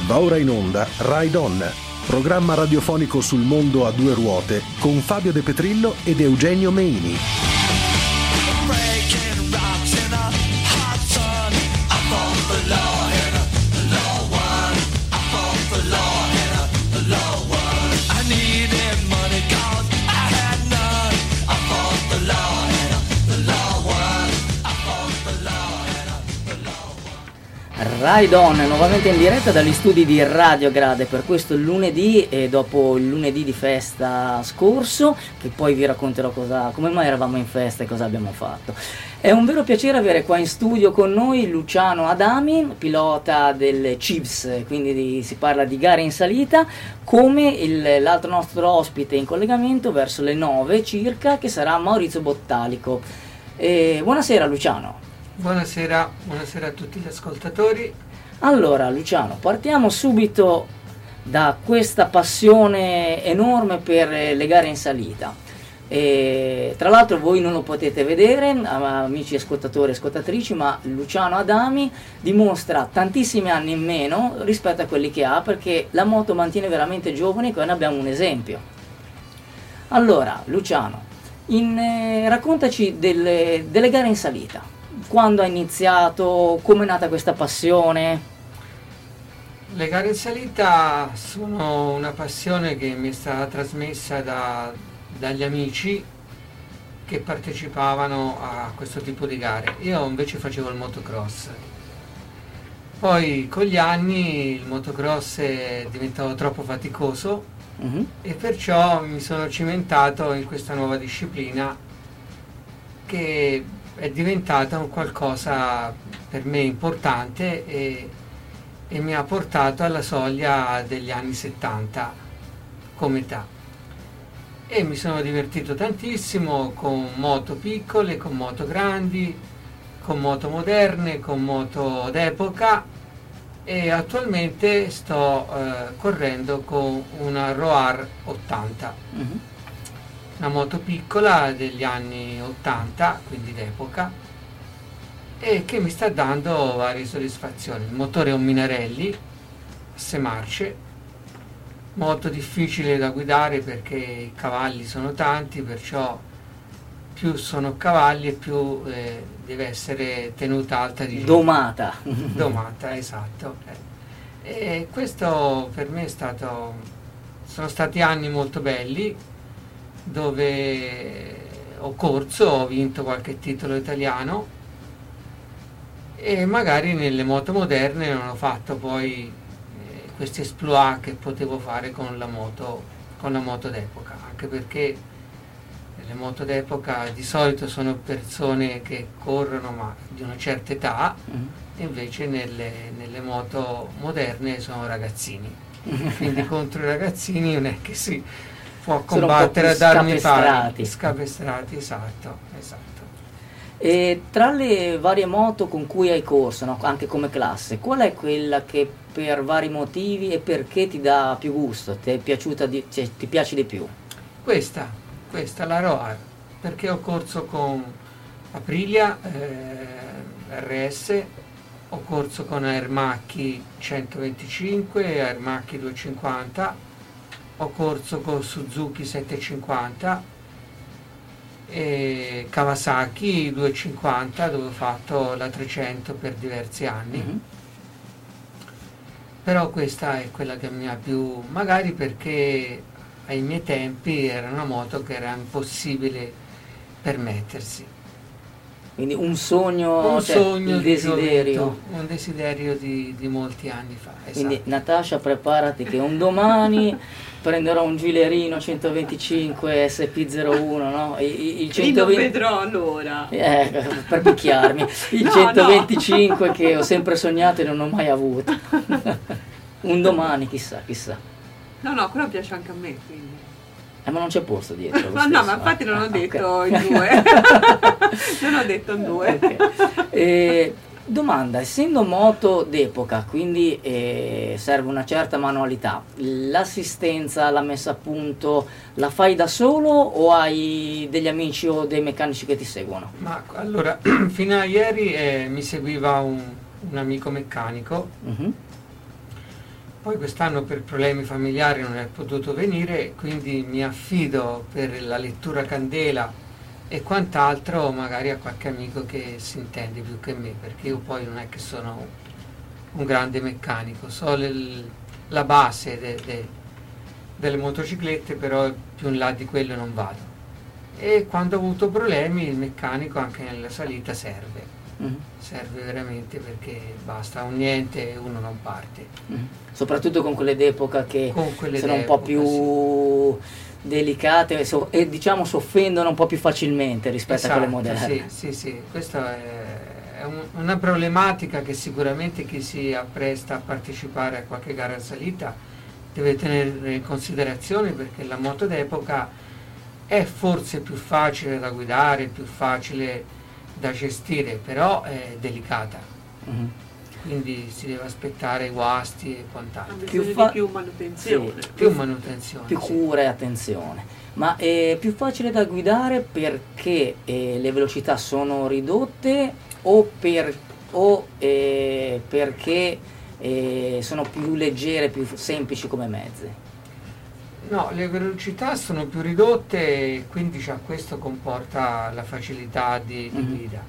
Va ora in onda Rai Donna, programma radiofonico sul mondo a due ruote con Fabio De Petrillo ed Eugenio Meini. Rai Donna, nuovamente in diretta dagli studi di Radio Grade per questo lunedì, e dopo il lunedì di festa scorso, che poi vi racconterò come mai eravamo in festa e cosa abbiamo fatto. È un vero piacere avere qua in studio con noi Luciano Adami, pilota del CIVS, quindi si parla di gare in salita, come l'altro nostro ospite in collegamento verso le 9 circa, che sarà Maurizio Bottalico. Buonasera Luciano. Buonasera a tutti gli ascoltatori. Allora Luciano, partiamo subito da questa passione enorme per le gare in salita. Tra l'altro voi non lo potete vedere, amici ascoltatori e ascoltatrici, ma Luciano Adami dimostra tantissimi anni in meno rispetto a quelli che ha, perché la moto mantiene veramente giovane e qua ne abbiamo un esempio. Allora Luciano, raccontaci delle gare in salita. Quando ha iniziato? Come è nata questa passione? Le gare in salita sono una passione che mi è stata trasmessa dagli amici che partecipavano a questo tipo di gare. Io invece facevo il motocross. Poi con gli anni il motocross è diventato troppo faticoso e perciò mi sono cimentato in questa nuova disciplina che è diventata un qualcosa per me importante e mi ha portato alla soglia degli anni 70 come età. E mi sono divertito tantissimo con moto piccole, con moto grandi, con moto moderne, con moto d'epoca, e attualmente sto correndo con una Roar 80. Una moto piccola degli anni 80, quindi d'epoca, e che mi sta dando varie soddisfazioni. Il motore è un Minarelli, 6 marce, molto difficile da guidare perché i cavalli sono tanti, perciò più sono cavalli e più deve essere tenuta alta di domata, esatto. E questo per me sono stati anni molto belli, dove ho corso, ho vinto qualche titolo italiano e magari nelle moto moderne non ho fatto poi questi exploit che potevo fare con la moto d'epoca, anche perché le moto d'epoca di solito sono persone che corrono ma di una certa età, e invece nelle moto moderne sono ragazzini, quindi contro i ragazzini non è che si può combattere a darmi pari, scapestrati, esatto. E tra le varie moto con cui hai corso, no, anche come classe, qual è quella che per vari motivi e perché ti dà più gusto, ti è piaciuta ti piace di più? Questa la Roar, perché ho corso con Aprilia RS, ho corso con Aermacchi 125 e Aermacchi 250, ho corso con Suzuki 750 e Kawasaki 250, dove ho fatto la 300 per diversi anni. Però questa è quella che mi ha più, magari perché ai miei tempi era una moto che era impossibile permettersi. Quindi un sogno, il desiderio. Un desiderio di molti anni fa. Esatto. Quindi Natascia, preparati che un domani prenderò un Gilerino 125 SP01, no? Il 120... Lo vedrò allora. Per picchiarmi. Il 125 no. Che ho sempre sognato e non ho mai avuto. Un domani, chissà. No, quello piace anche a me, quindi. Ma non c'è posto dietro. Ma no, ma infatti non ho detto in due. Non ho detto in due. Okay. Domanda, essendo moto d'epoca, quindi serve una certa manualità, l'assistenza, la messa a punto, la fai da solo o hai degli amici o dei meccanici che ti seguono? Ma allora, fino a ieri mi seguiva un amico meccanico Poi quest'anno per problemi familiari non è potuto venire, quindi mi affido per la lettura candela e quant'altro magari a qualche amico che si intende più che me, perché io poi non è che sono un grande meccanico, so la base delle motociclette, però più in là di quello non vado. E quando ho avuto problemi il meccanico anche nella salita serve. Serve veramente, perché basta un niente e uno non parte. Soprattutto con quelle d'epoca che sono un po' più delicate e diciamo si offendono un po' più facilmente rispetto a quelle moderne. Sì, questa è una problematica che sicuramente chi si appresta a partecipare a qualche gara in salita deve tenere in considerazione, perché la moto d'epoca è forse più facile da guidare, più facile da gestire, però è delicata. Quindi si deve aspettare guasti e quant'altro. Più manutenzione. Sì, più manutenzione. Più cura e attenzione. Ma è più facile da guidare perché le velocità sono ridotte o perché sono più leggere, più semplici come mezzi? No, le velocità sono più ridotte e quindi già questo comporta la facilità di guida.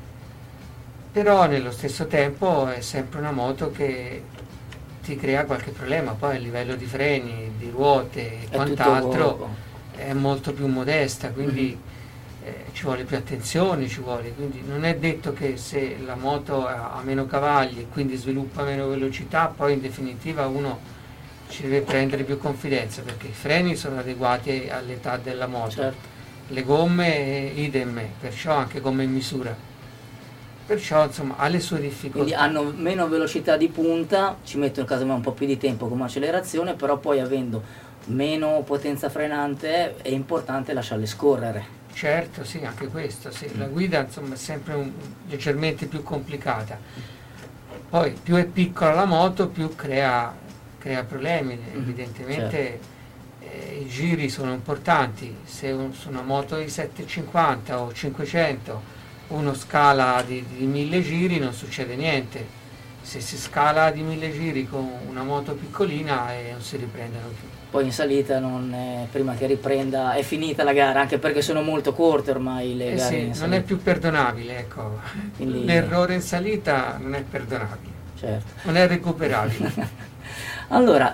Però nello stesso tempo è sempre una moto che ti crea qualche problema, poi a livello di freni, di ruote e quant'altro è molto più modesta, quindi ci vuole più attenzione, quindi non è detto che se la moto ha meno cavalli e quindi sviluppa meno velocità, poi in definitiva uno ci deve prendere più confidenza, perché i freni sono adeguati all'età della moto, certo. Le gomme idem, perciò anche gomme in misura, perciò insomma ha le sue difficoltà. Quindi hanno meno velocità di punta, ci mettono casomai un po' più di tempo come accelerazione, però poi avendo meno potenza frenante è importante lasciarle scorrere. Certo, sì, anche questo, sì. La guida insomma è sempre leggermente più complicata, poi più è piccola la moto più crea problemi, evidentemente. Certo. I giri sono importanti, se su una moto di 750 o 500 uno scala di 1000 giri non succede niente, se si scala di 1000 giri con una moto piccolina non si riprendono più. Poi in salita prima che riprenda è finita la gara, anche perché sono molto corte ormai le gare in salita. Non è più perdonabile, ecco. Quindi l'errore in salita non è perdonabile, certo. Non è recuperabile. Allora,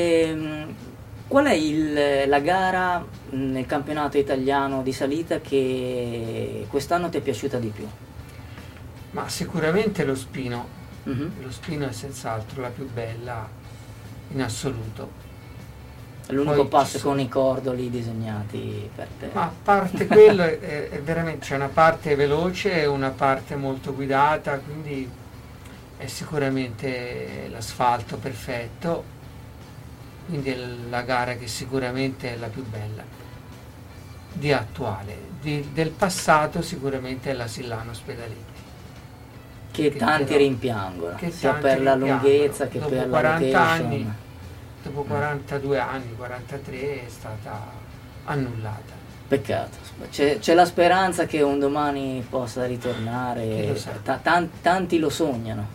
qual è la gara nel campionato italiano di salita che quest'anno ti è piaciuta di più? Ma sicuramente lo Spino. Lo Spino è senz'altro la più bella in assoluto. È l'unico passo con i cordoli disegnati per te. Ma a parte quello è veramente, c'è una parte veloce e una parte molto guidata, quindi è sicuramente l'asfalto perfetto, quindi è la gara che sicuramente è la più bella di attuale. Del passato sicuramente è la Sillano Ospedaletti, che tanti rimpiangono, sia per la lunghezza che per la location. Dopo 42 anni, 43 è stata annullata. Peccato, c'è la speranza che un domani possa ritornare, tanti lo sognano.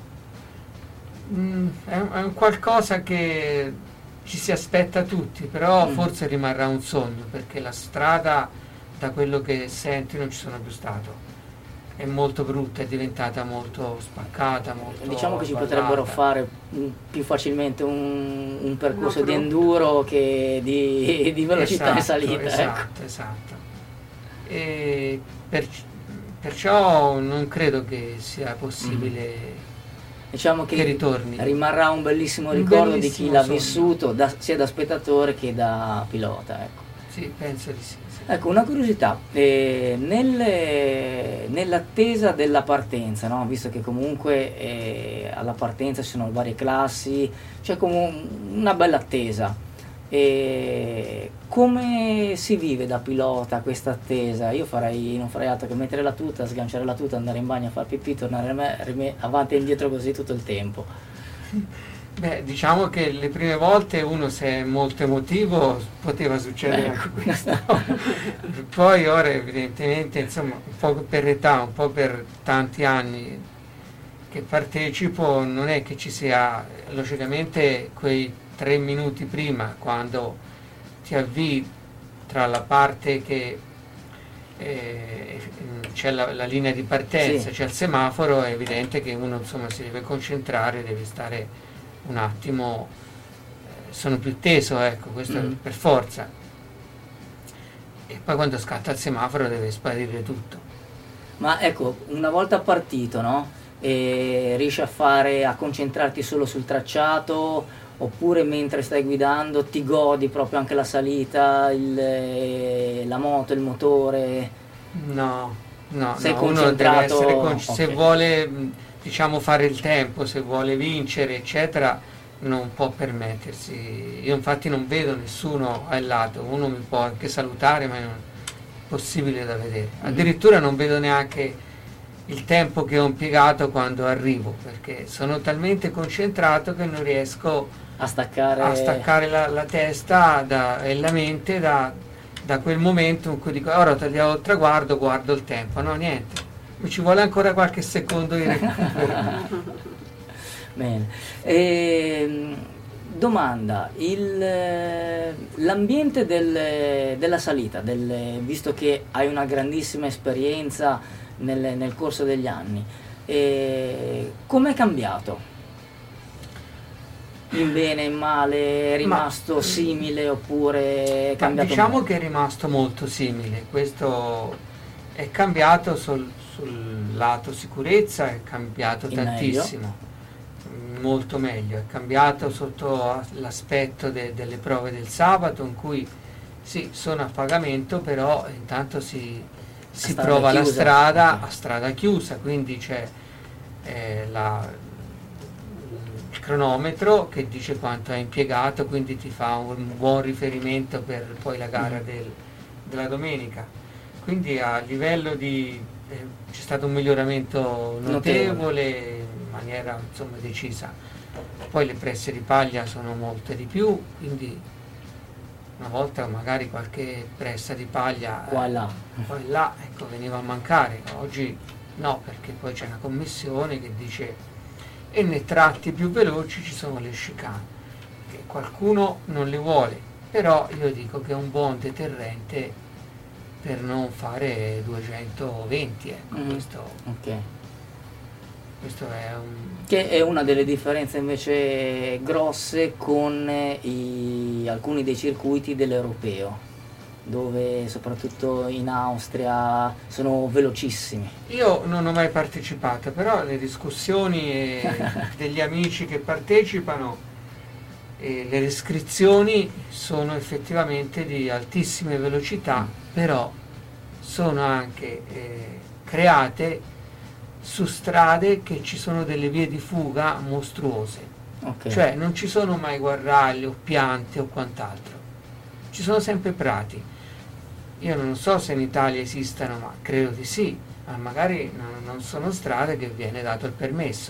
È un qualcosa che ci si aspetta tutti, però forse rimarrà un sogno, perché la strada, da quello che senti, non ci sono più stato. È molto brutta, è diventata molto spaccata, molto diciamo che ci sballata. potrebbero fare più facilmente un percorso di enduro che di velocità in salita. Esatto. E perciò non credo che sia possibile diciamo che ritorni. Rimarrà un bellissimo ricordo di chi l'ha vissuto, sia da spettatore che da pilota. Ecco. Sì, penso di sì. Ecco, una curiosità, nell'attesa della partenza, no? Visto che comunque alla partenza ci sono varie classi, c'è come una bella attesa. Come si vive da pilota questa attesa? Io non farei altro che mettere la tuta, sganciare la tuta, andare in bagno a far pipì, tornare avanti e indietro così tutto il tempo. Beh, diciamo che le prime volte uno, se è molto emotivo, poteva succedere anche questo. Poi ora evidentemente, insomma, un po' per età, un po' per tanti anni che partecipo non è che ci sia, logicamente quei 3 minuti prima, quando ti avvii tra la parte che c'è la linea di partenza, sì, c'è il semaforo, è evidente che uno insomma si deve concentrare, deve stare un attimo, sono più teso, ecco, questo per forza. E poi quando scatta il semaforo deve sparire tutto. Ma ecco, una volta partito, no? E riesci a concentrarti solo sul tracciato, oppure mentre stai guidando ti godi proprio anche la salita, la moto, il motore? No, Sei uno deve essere concentrato? se Ok. vuole diciamo fare il tempo, se vuole vincere eccetera, non può permettersi. Io infatti non vedo nessuno al lato, uno mi può anche salutare ma non è possibile da vedere. Addirittura non vedo neanche il tempo che ho impiegato quando arrivo, perché sono talmente concentrato che non riesco A staccare la testa e la mente da quel momento in cui dico ora tagliamo il traguardo, guardo il tempo. No, niente, mi ci vuole ancora qualche secondo di recupero. Bene. Domanda, l'ambiente della salita, visto che hai una grandissima esperienza nel corso degli anni, com'è cambiato? In bene, in male, è rimasto simile oppure è cambiato? Diciamo molto? che è rimasto molto simile, questo è cambiato sul lato sicurezza, è cambiato In tantissimo, molto meglio, è cambiato sotto l'aspetto delle prove del sabato, in cui sì, sono a pagamento, però intanto si strada prova la chiusa. strada Ok. a strada chiusa, quindi c'è il cronometro che dice quanto hai impiegato, quindi ti fa un buon riferimento per poi la gara della domenica. Quindi a livello c'è stato un miglioramento notevole in maniera insomma decisa. Poi le presse di paglia sono molte di più, quindi una volta magari qualche pressa di paglia Qua e là. qua e là, ecco, veniva a mancare. Oggi no, perché poi c'è una commissione che dice e nei tratti più veloci ci sono le chicane, che qualcuno non le vuole, però io dico che è un buon deterrente per non fare 220, ecco, Ok. questo è Che è una delle differenze invece grosse con alcuni dei circuiti dell'europeo, dove soprattutto in Austria sono velocissimi. Io non ho mai partecipato, però le discussioni degli amici che partecipano e le restrizioni sono effettivamente di altissime velocità, però sono anche create su strade che ci sono delle vie di fuga mostruose, Ok. cioè non ci sono mai guarragli o piante o quant'altro, ci sono sempre prati. Io non so se in Italia esistano, ma credo di sì, ma magari non sono strade che viene dato il permesso.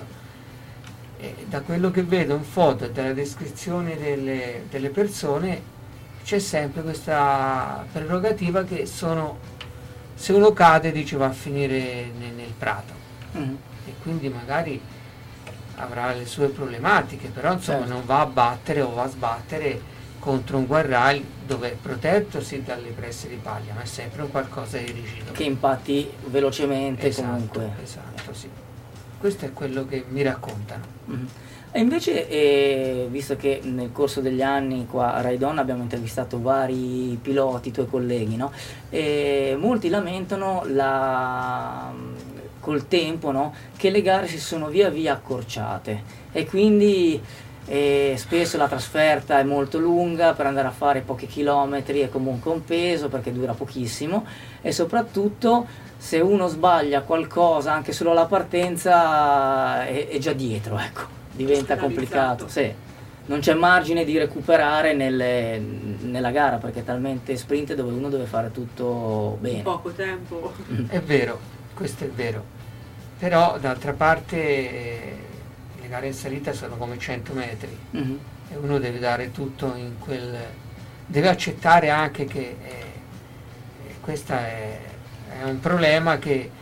E da quello che vedo in foto e dalla descrizione delle persone c'è sempre questa prerogativa che se uno cade dice va a finire nel prato, e quindi magari avrà le sue problematiche, però insomma Certo. non va a battere o va a sbattere contro un guarraglio dove è protetto sì dalle presse di paglia, ma è sempre un qualcosa di rigido. Che impatti velocemente comunque. Esatto, sì. Questo è quello che mi raccontano. E invece, visto che nel corso degli anni qua a Raidon abbiamo intervistato vari piloti, tuoi colleghi, no? E molti lamentano col tempo, no? Che le gare si sono via via accorciate e quindi spesso la trasferta è molto lunga, per andare a fare pochi chilometri è comunque un peso perché dura pochissimo, e soprattutto se uno sbaglia qualcosa, anche solo la partenza, è già dietro, ecco, diventa complicato. Sì. Non c'è margine di recuperare nella gara, perché è talmente sprint dove uno deve fare tutto bene. Poco tempo. È vero, questo è vero, però d'altra parte le gare in salita sono come 100 metri e uno deve dare tutto deve accettare anche che questo è un problema che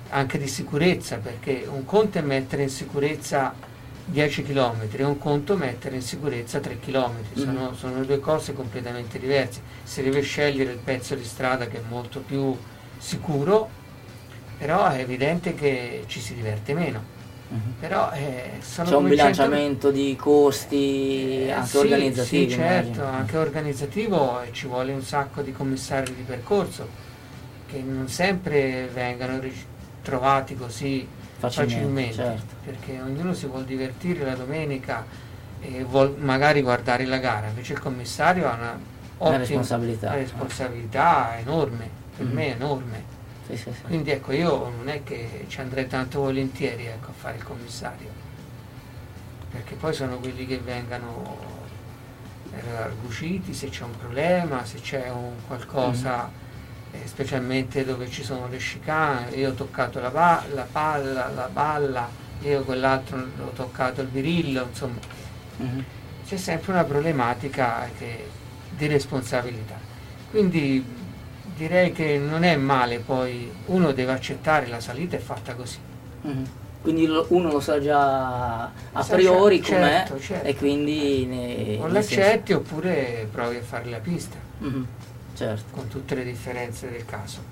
anche di sicurezza, perché un conto è mettere in sicurezza 10 km e un conto mettere in sicurezza 3 km, sono due cose completamente diverse. Si deve scegliere il pezzo di strada che è molto più sicuro, però è evidente che ci si diverte meno. Però c'è un bilanciamento di costi anche organizzativi. Sì, certo, anche organizzativo, e ci vuole un sacco di commissari di percorso che non sempre vengono trovati così facilmente, certo. Perché ognuno si vuol divertire la domenica e vuol magari guardare la gara, invece il commissario ha una responsabilità enorme, per me enorme. Sì. Quindi ecco, io non è che ci andrei tanto volentieri, ecco, a fare il commissario, perché poi sono quelli che vengono arguciti se c'è un problema, se c'è un qualcosa, specialmente dove ci sono le chicane. Io ho toccato la palla, io quell'altro ho toccato il birillo, insomma c'è sempre una problematica di responsabilità. Quindi direi che non è male, poi uno deve accettare, la salita è fatta così. Quindi uno lo sa già a priori com'è, certo. E quindi o l'accetti oppure provi a fare la pista, certo, con tutte le differenze del caso.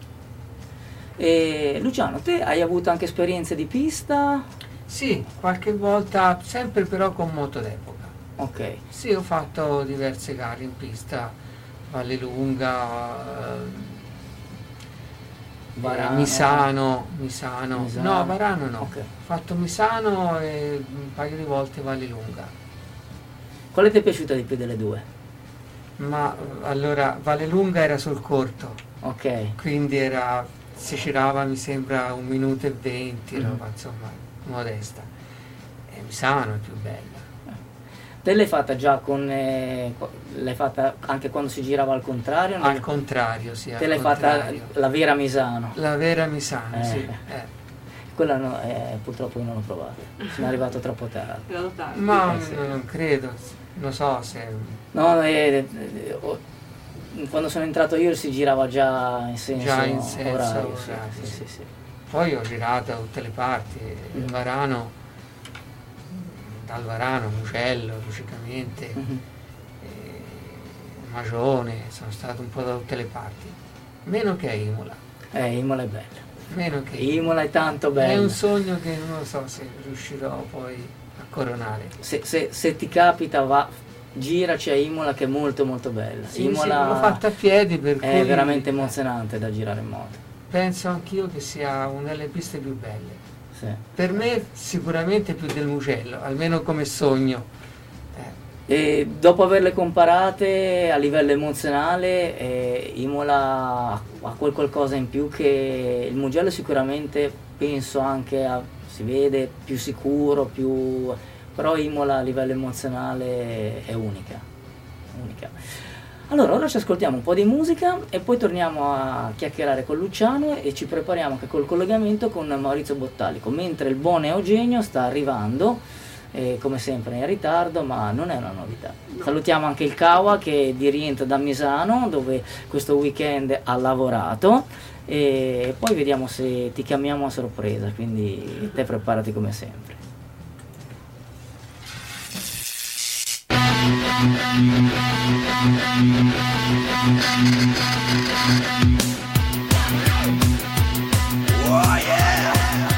E Luciano, te hai avuto anche esperienze di pista? Sì, qualche volta, sempre però con moto d'epoca. Ok. Sì, ho fatto diverse gare in pista, Vallelunga, Misano. No, Varano no. Okay. Ho fatto Misano e un paio di volte Vallelunga. Quale ti è piaciuta di più delle due? Ma allora, Vallelunga era sul corto. Ok. Quindi si girava, mi sembra, 1 minuto e 20, roba, insomma, modesta. E Misano è più bella. Te l'hai fatta già l'hai fatta anche quando si girava al contrario? Al contrario, sì. Te l'hai fatta la vera Misano? La vera Misano, sì. Quella no, purtroppo io non l'ho provata, sono arrivato troppo tardi. Ma non credo, non so se... No, quando sono entrato io si girava già in senso orario. Sì. Poi ho girato da tutte le parti, dal Varano, Mugello, logicamente, Magione, sono stato un po' da tutte le parti, meno che a Imola. Imola è bella. Meno che Imola è tanto bella. È un sogno che non so se riuscirò poi a coronare. Se ti capita, giraci a Imola, che è molto molto bella. Sì, Imola l'ho fatta a piedi, per cui è veramente emozionante da girare in moto. Penso anch'io che sia una delle piste più belle. Sì. Per me sicuramente più del Mugello, almeno come sogno. E dopo averle comparate a livello emozionale, Imola ha qualcosa in più che il Mugello sicuramente, penso anche si vede più sicuro, però Imola a livello emozionale è unica. Allora, ora ci ascoltiamo un po' di musica e poi torniamo a chiacchierare con Luciano e ci prepariamo anche col collegamento con Maurizio Bottalico, mentre il buon Eugenio sta arrivando, come sempre in ritardo, ma non è una novità. No. Salutiamo anche il Kawa che è di rientro da Misano, dove questo weekend ha lavorato, e poi vediamo se ti chiamiamo a sorpresa, quindi te preparati come sempre. Oh yeah!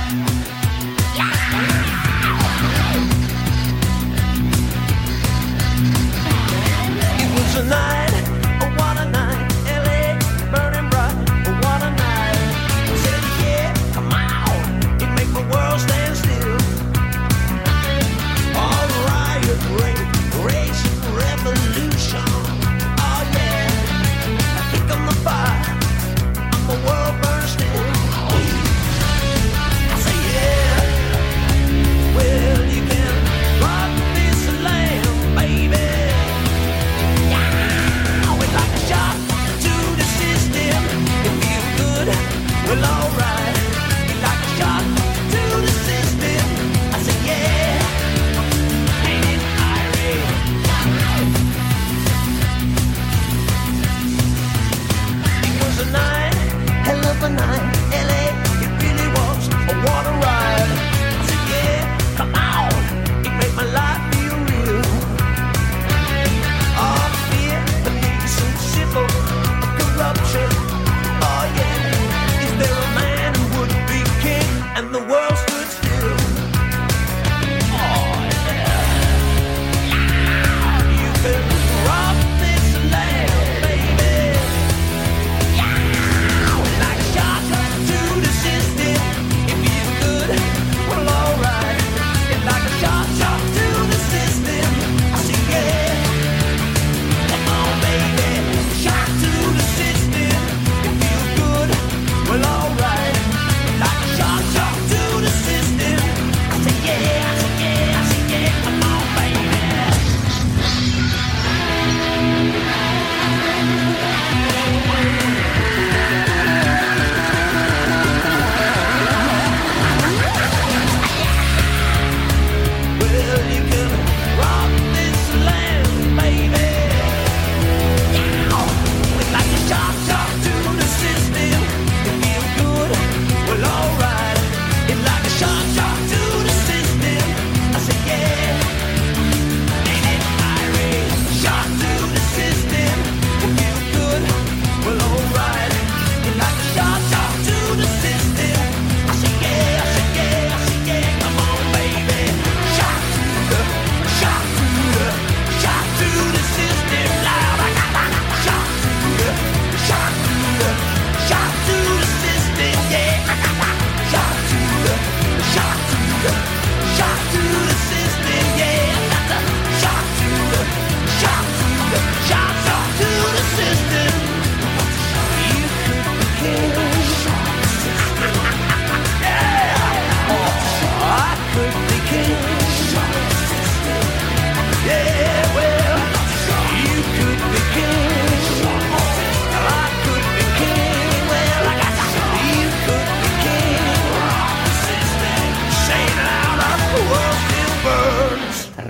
It was a night, oh what a night, LA burning bright, oh what a night. I said yeah, come on, it make the world stand still. All riot, rage, revolution. Oh yeah, here come the fire, and the world burns still. I say yeah, well you can rock this lamb, baby. Yeah, it's like a shock to the system. It feels good, well alright. It's like a shock to the system. I say yeah, ain't it irate? It was a night, hell of a night, LA, it really was.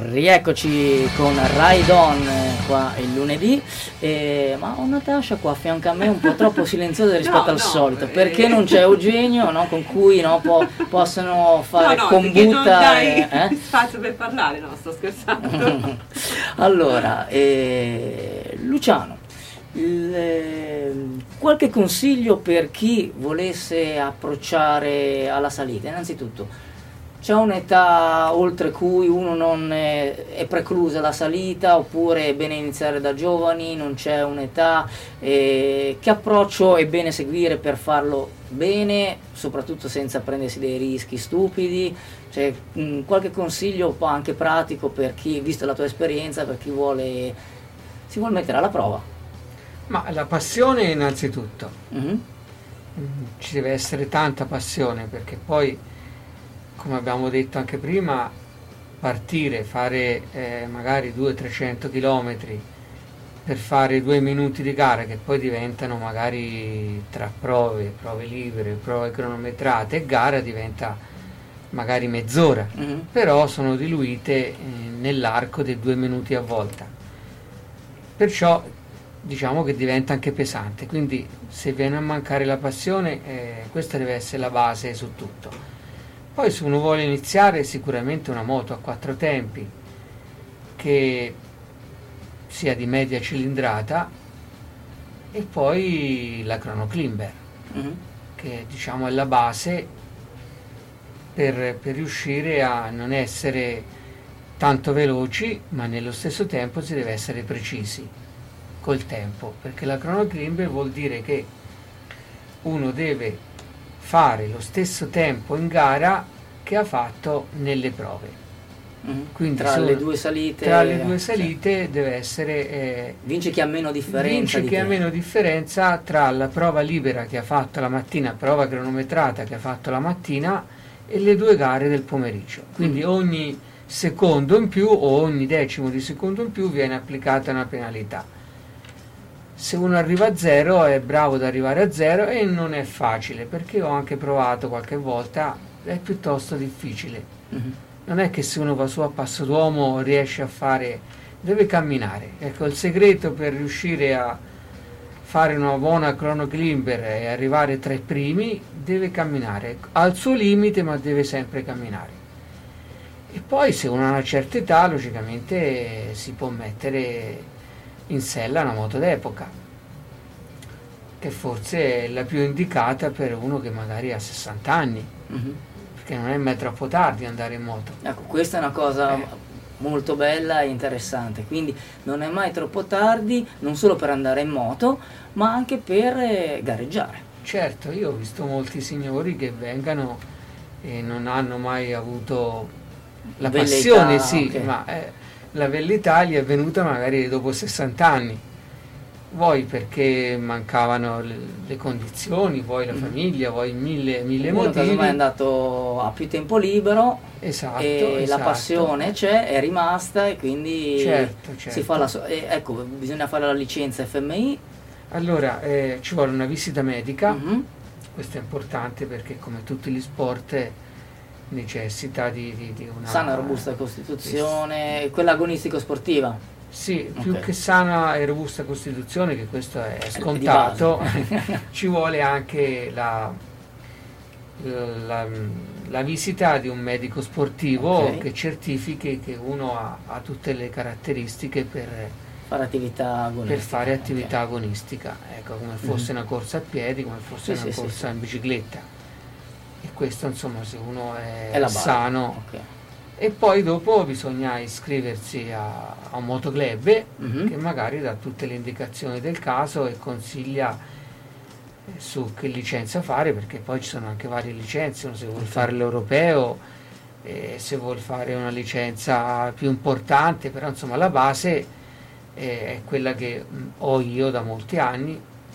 Rieccoci con Ride On qua il lunedì, ma ho Natascia qua a fianco a me un po' troppo silenziosa rispetto al solito, perché non c'è Eugenio, no, con cui possono fare perché non combutta. dai spazio per parlare, no, sto scherzando. Allora, Luciano, qualche consiglio per chi volesse approcciare alla salita? Innanzitutto, c'è un'età oltre cui uno non è preclusa la salita, oppure è bene iniziare da giovani, non c'è un'età? Che approccio è bene seguire per farlo bene, soprattutto senza prendersi dei rischi stupidi? Cioè, qualche consiglio anche pratico per chi, visto la tua esperienza, per chi si vuole mettere alla prova? Ma la passione innanzitutto. Ci deve essere tanta passione, perché poi, come abbiamo detto anche prima, partire, fare magari 200-300 km per fare 2 minuti di gara, che poi diventano magari tra prove libere, prove cronometrate e gara, diventa magari mezz'ora, però sono diluite nell'arco dei 2 minuti a volta. Perciò diciamo che diventa anche pesante, quindi se viene a mancare la passione, questa deve essere la base su tutto. Poi se uno vuole iniziare, sicuramente una moto a 4 tempi che sia di media cilindrata, e poi la Chrono Climber, che diciamo è la base per riuscire a non essere tanto veloci, ma nello stesso tempo si deve essere precisi col tempo, perché la Chrono Climber vuol dire che uno deve fare lo stesso tempo in gara che ha fatto nelle prove. Quindi tra le due salite deve essere vince chi ha meno differenza, ha meno differenza tra la prova libera che ha fatto la mattina, prova cronometrata che ha fatto la mattina, e le 2 gare del pomeriggio. Quindi ogni secondo in più o ogni decimo di secondo in più viene applicata una penalità. Se uno arriva a 0 è bravo ad arrivare a 0, e non è facile, perché ho anche provato qualche volta, è piuttosto difficile. Non è che se uno va su a passo d'uomo riesce a fare, deve camminare. Ecco, il segreto per riuscire a fare una buona Chrono Climber e arrivare tra i primi, deve camminare al suo limite, ma deve sempre camminare. E poi se uno ha una certa età, logicamente si può mettere in sella una moto d'epoca, che forse è la più indicata per uno che magari ha 60 anni, perché non è mai troppo tardi andare in moto. Ecco, questa è una cosa molto bella e interessante, quindi non è mai troppo tardi, non solo per andare in moto, ma anche per gareggiare. Certo, io ho visto molti signori che vengano e non hanno mai avuto la passione, ma la velleità gli è venuta magari dopo 60 anni, vuoi perché mancavano le condizioni, vuoi la famiglia, vuoi mille motivi. Uno è andato a più tempo libero, esatto. La passione c'è, è rimasta, e quindi certo. si fa ecco, bisogna fare la licenza FMI. Allora ci vuole una visita medica, questo è importante, perché come tutti gli sport necessita di una sana e robusta costituzione, quella agonistico sportiva. Sì, più che sana e robusta costituzione, che questo è scontato, ci vuole anche la visita di un medico sportivo che certifichi che uno ha tutte le caratteristiche per fare attività agonistica. Per fare attività agonistica, ecco, come fosse una corsa a piedi, come fosse una corsa in bicicletta. E questo, insomma, se uno è sano. E poi dopo bisogna iscriversi a un motoclub che magari dà tutte le indicazioni del caso e consiglia su che licenza fare, perché poi ci sono anche varie licenze, se vuol fare l'europeo, se vuol fare una licenza più importante, però insomma la base è quella che ho io da molti anni,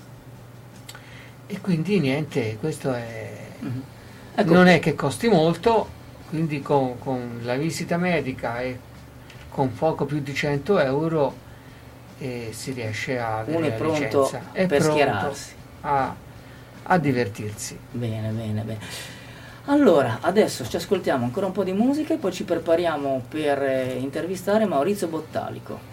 e quindi niente, questo è... Ecco. Non è che costi molto, quindi con la visita medica e con poco più di 100 euro si riesce a avere uno è pronto licenza. per schierarsi, a divertirsi. Bene. Allora, adesso ci ascoltiamo ancora un po' di musica e poi ci prepariamo per intervistare Maurizio Bottalico.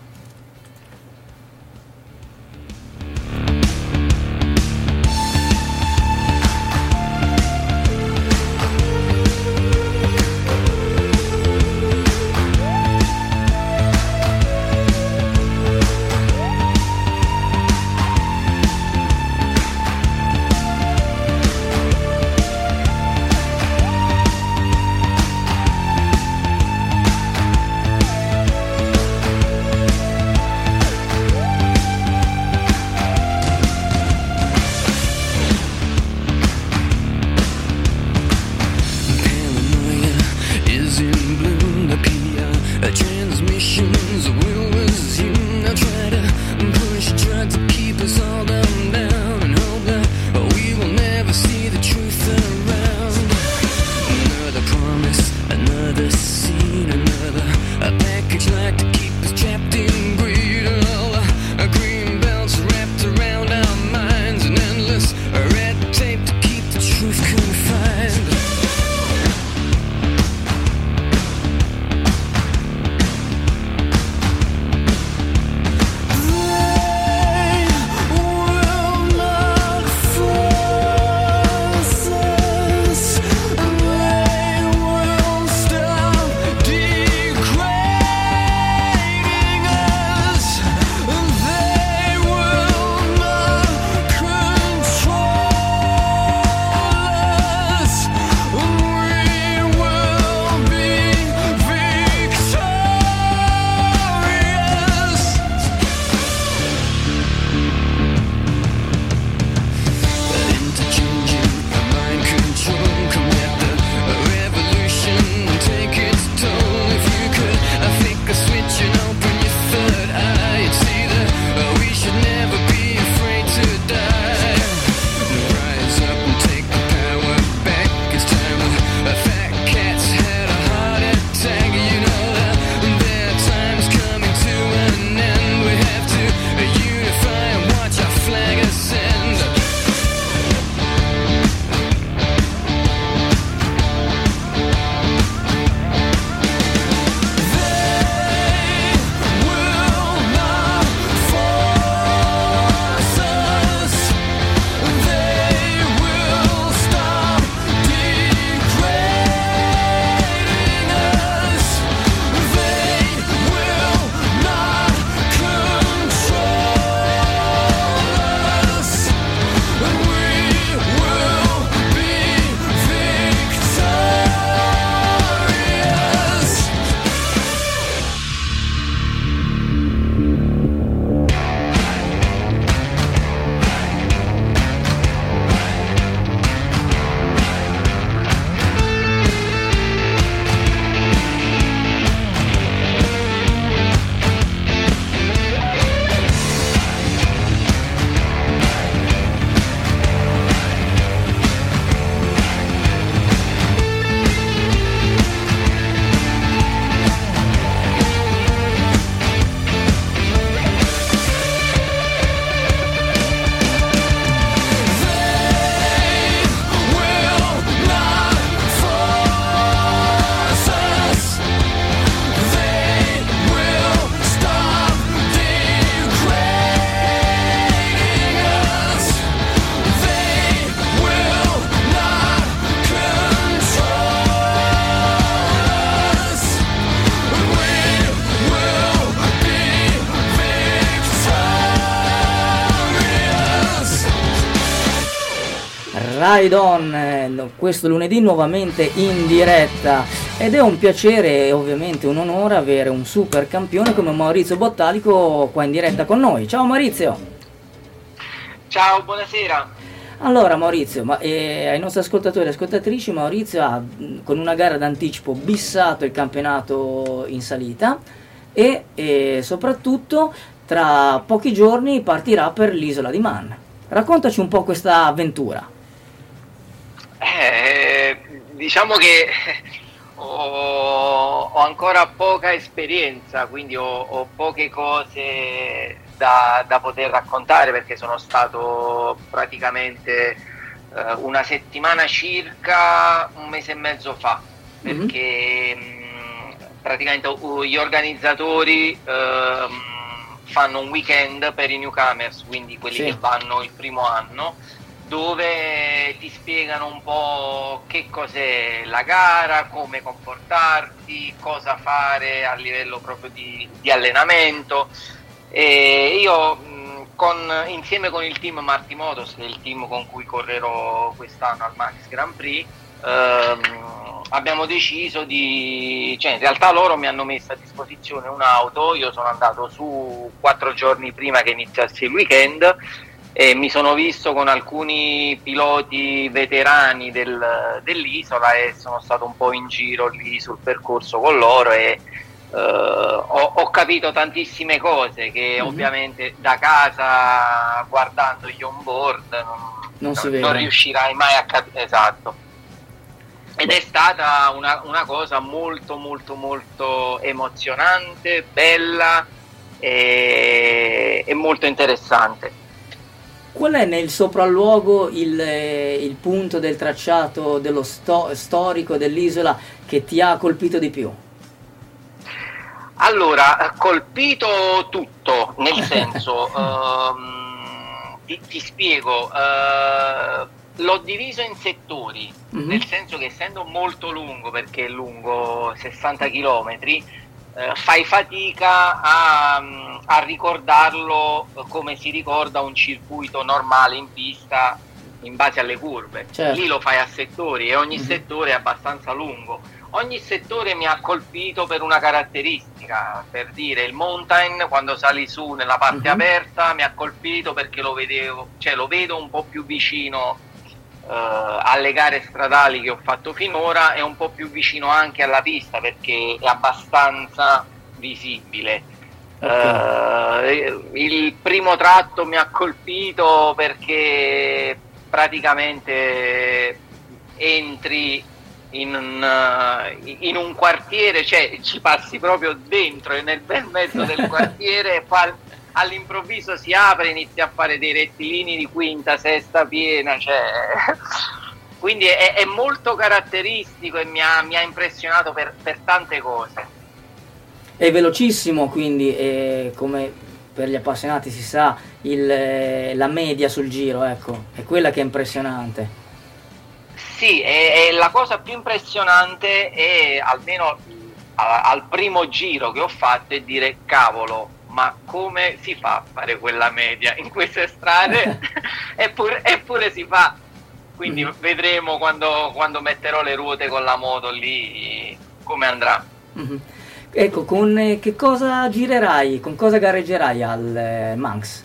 Ride On, questo lunedì nuovamente in diretta, ed è un piacere e ovviamente un onore avere un super campione come Maurizio Bottalico qua in diretta con noi. Ciao Maurizio! Ciao, buonasera! Allora Maurizio, ai nostri ascoltatori e ascoltatrici, Maurizio ha con una gara d'anticipo bissato il campionato in salita e soprattutto tra pochi giorni partirà per l'isola di Man. Raccontaci un po' questa avventura. Diciamo che ho ancora poca esperienza, quindi ho poche cose da poter raccontare, perché sono stato praticamente una settimana circa, un mese e mezzo fa, perché praticamente gli organizzatori fanno un weekend per i newcomers, quindi quelli che vanno il primo anno, dove ti spiegano un po' che cos'è la gara, come comportarti, cosa fare a livello proprio di allenamento. E io insieme con il team Marti Motos, che è il team con cui correrò quest'anno al Max Grand Prix, abbiamo deciso in realtà loro mi hanno messo a disposizione un'auto, io sono andato su 4 giorni prima che iniziasse il weekend e mi sono visto con alcuni piloti veterani dell'isola e sono stato un po' in giro lì sul percorso con loro e ho capito tantissime cose che ovviamente da casa guardando gli onboard non riuscirai mai a capire. Esatto. Ed è stata una cosa molto molto molto emozionante, bella e molto interessante. Qual è nel sopralluogo il punto del tracciato dello storico dell'isola che ti ha colpito di più? Allora, colpito tutto, nel senso, ti spiego, l'ho diviso in settori, nel senso che essendo molto lungo, perché è lungo 60 km, fai fatica a ricordarlo come si ricorda un circuito normale in pista in base alle curve. Certo. Lì lo fai a settori e ogni settore è abbastanza lungo. Ogni settore mi ha colpito per una caratteristica, per dire il mountain quando sali su nella parte aperta mi ha colpito perché lo vedo un po' più vicino alle gare stradali che ho fatto finora e un po' più vicino anche alla pista perché è abbastanza visibile. Il primo tratto mi ha colpito perché praticamente entri in un quartiere, cioè ci passi proprio dentro e nel bel mezzo del quartiere e all'improvviso si apre e inizia a fare dei rettilini di quinta, sesta piena, quindi è molto caratteristico e mi ha impressionato per tante cose. È velocissimo, quindi come per gli appassionati si sa, la media sul giro, ecco, è quella che è impressionante. Sì, è la cosa più impressionante è, almeno al primo giro che ho fatto, è dire cavolo, ma come si fa a fare quella media in queste strade? eppure si fa, quindi vedremo quando metterò le ruote con la moto lì come andrà. Ecco, con che cosa girerai, con cosa gareggerai al Manx?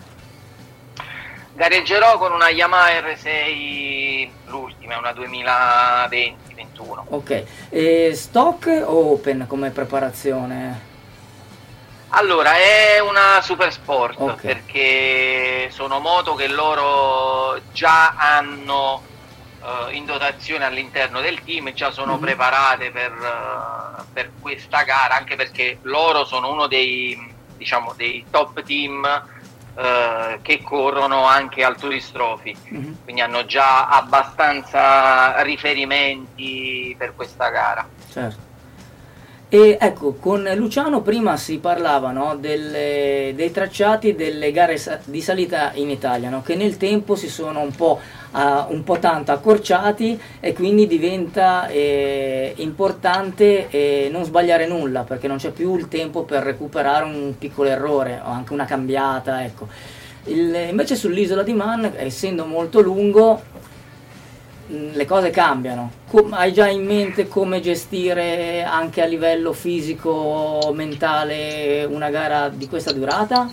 Gareggerò con una Yamaha R6, l'ultima, una 2020-21. Ok, e stock o open come preparazione? Allora, è una super sport, perché sono moto che loro già hanno in dotazione all'interno del team, già sono preparate per questa gara, anche perché loro sono uno dei top team che corrono anche al Tourist Trophy, quindi hanno già abbastanza riferimenti per questa gara. Certo. E ecco, con Luciano prima si parlava, no, dei tracciati delle gare di salita in Italia, no, che nel tempo si sono un po' tanto accorciati e quindi diventa importante non sbagliare nulla, perché non c'è più il tempo per recuperare un piccolo errore o anche una cambiata, ecco. Invece sull'isola di Man, essendo molto lungo, le cose cambiano. Hai già in mente come gestire anche a livello fisico, mentale, una gara di questa durata?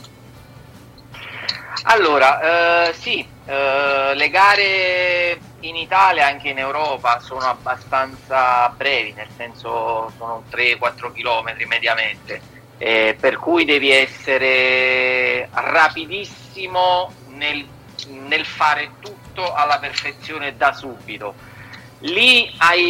Allora, sì, le gare in Italia, anche in Europa, sono abbastanza brevi, nel senso sono 3-4 km mediamente, per cui devi essere rapidissimo nel fare tutto alla perfezione da subito. Lì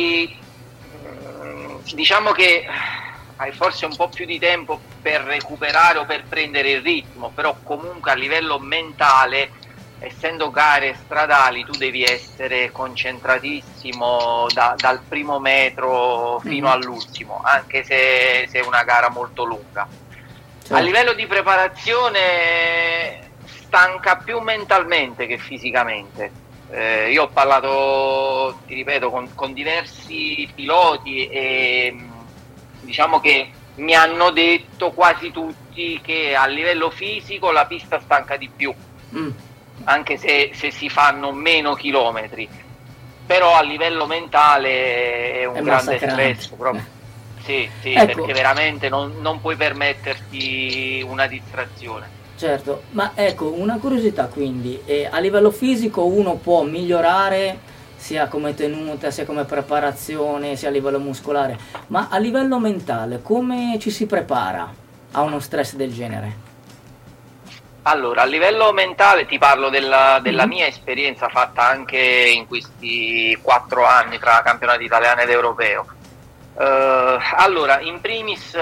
diciamo che hai forse un po' più di tempo per recuperare o per prendere il ritmo, però comunque a livello mentale essendo gare stradali tu devi essere concentratissimo dal primo metro fino all'ultimo, anche se è una gara molto lunga. A livello di preparazione stanca più mentalmente che fisicamente. Io ho parlato, ti ripeto, con diversi piloti e diciamo che mi hanno detto quasi tutti che a livello fisico la pista stanca di più, anche se si fanno meno chilometri, però a livello mentale è un grande stress proprio. Sì, ecco. Perché veramente non puoi permetterti una distrazione. Certo, ma ecco, una curiosità quindi, a livello fisico uno può migliorare sia come tenuta, sia come preparazione, sia a livello muscolare, ma a livello mentale come ci si prepara a uno stress del genere? Allora, a livello mentale ti parlo della mia esperienza fatta anche in questi 4 anni tra campionato italiano ed europeo. Allora, in primis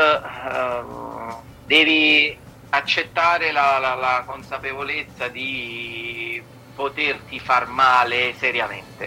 devi accettare la consapevolezza di poterti far male seriamente.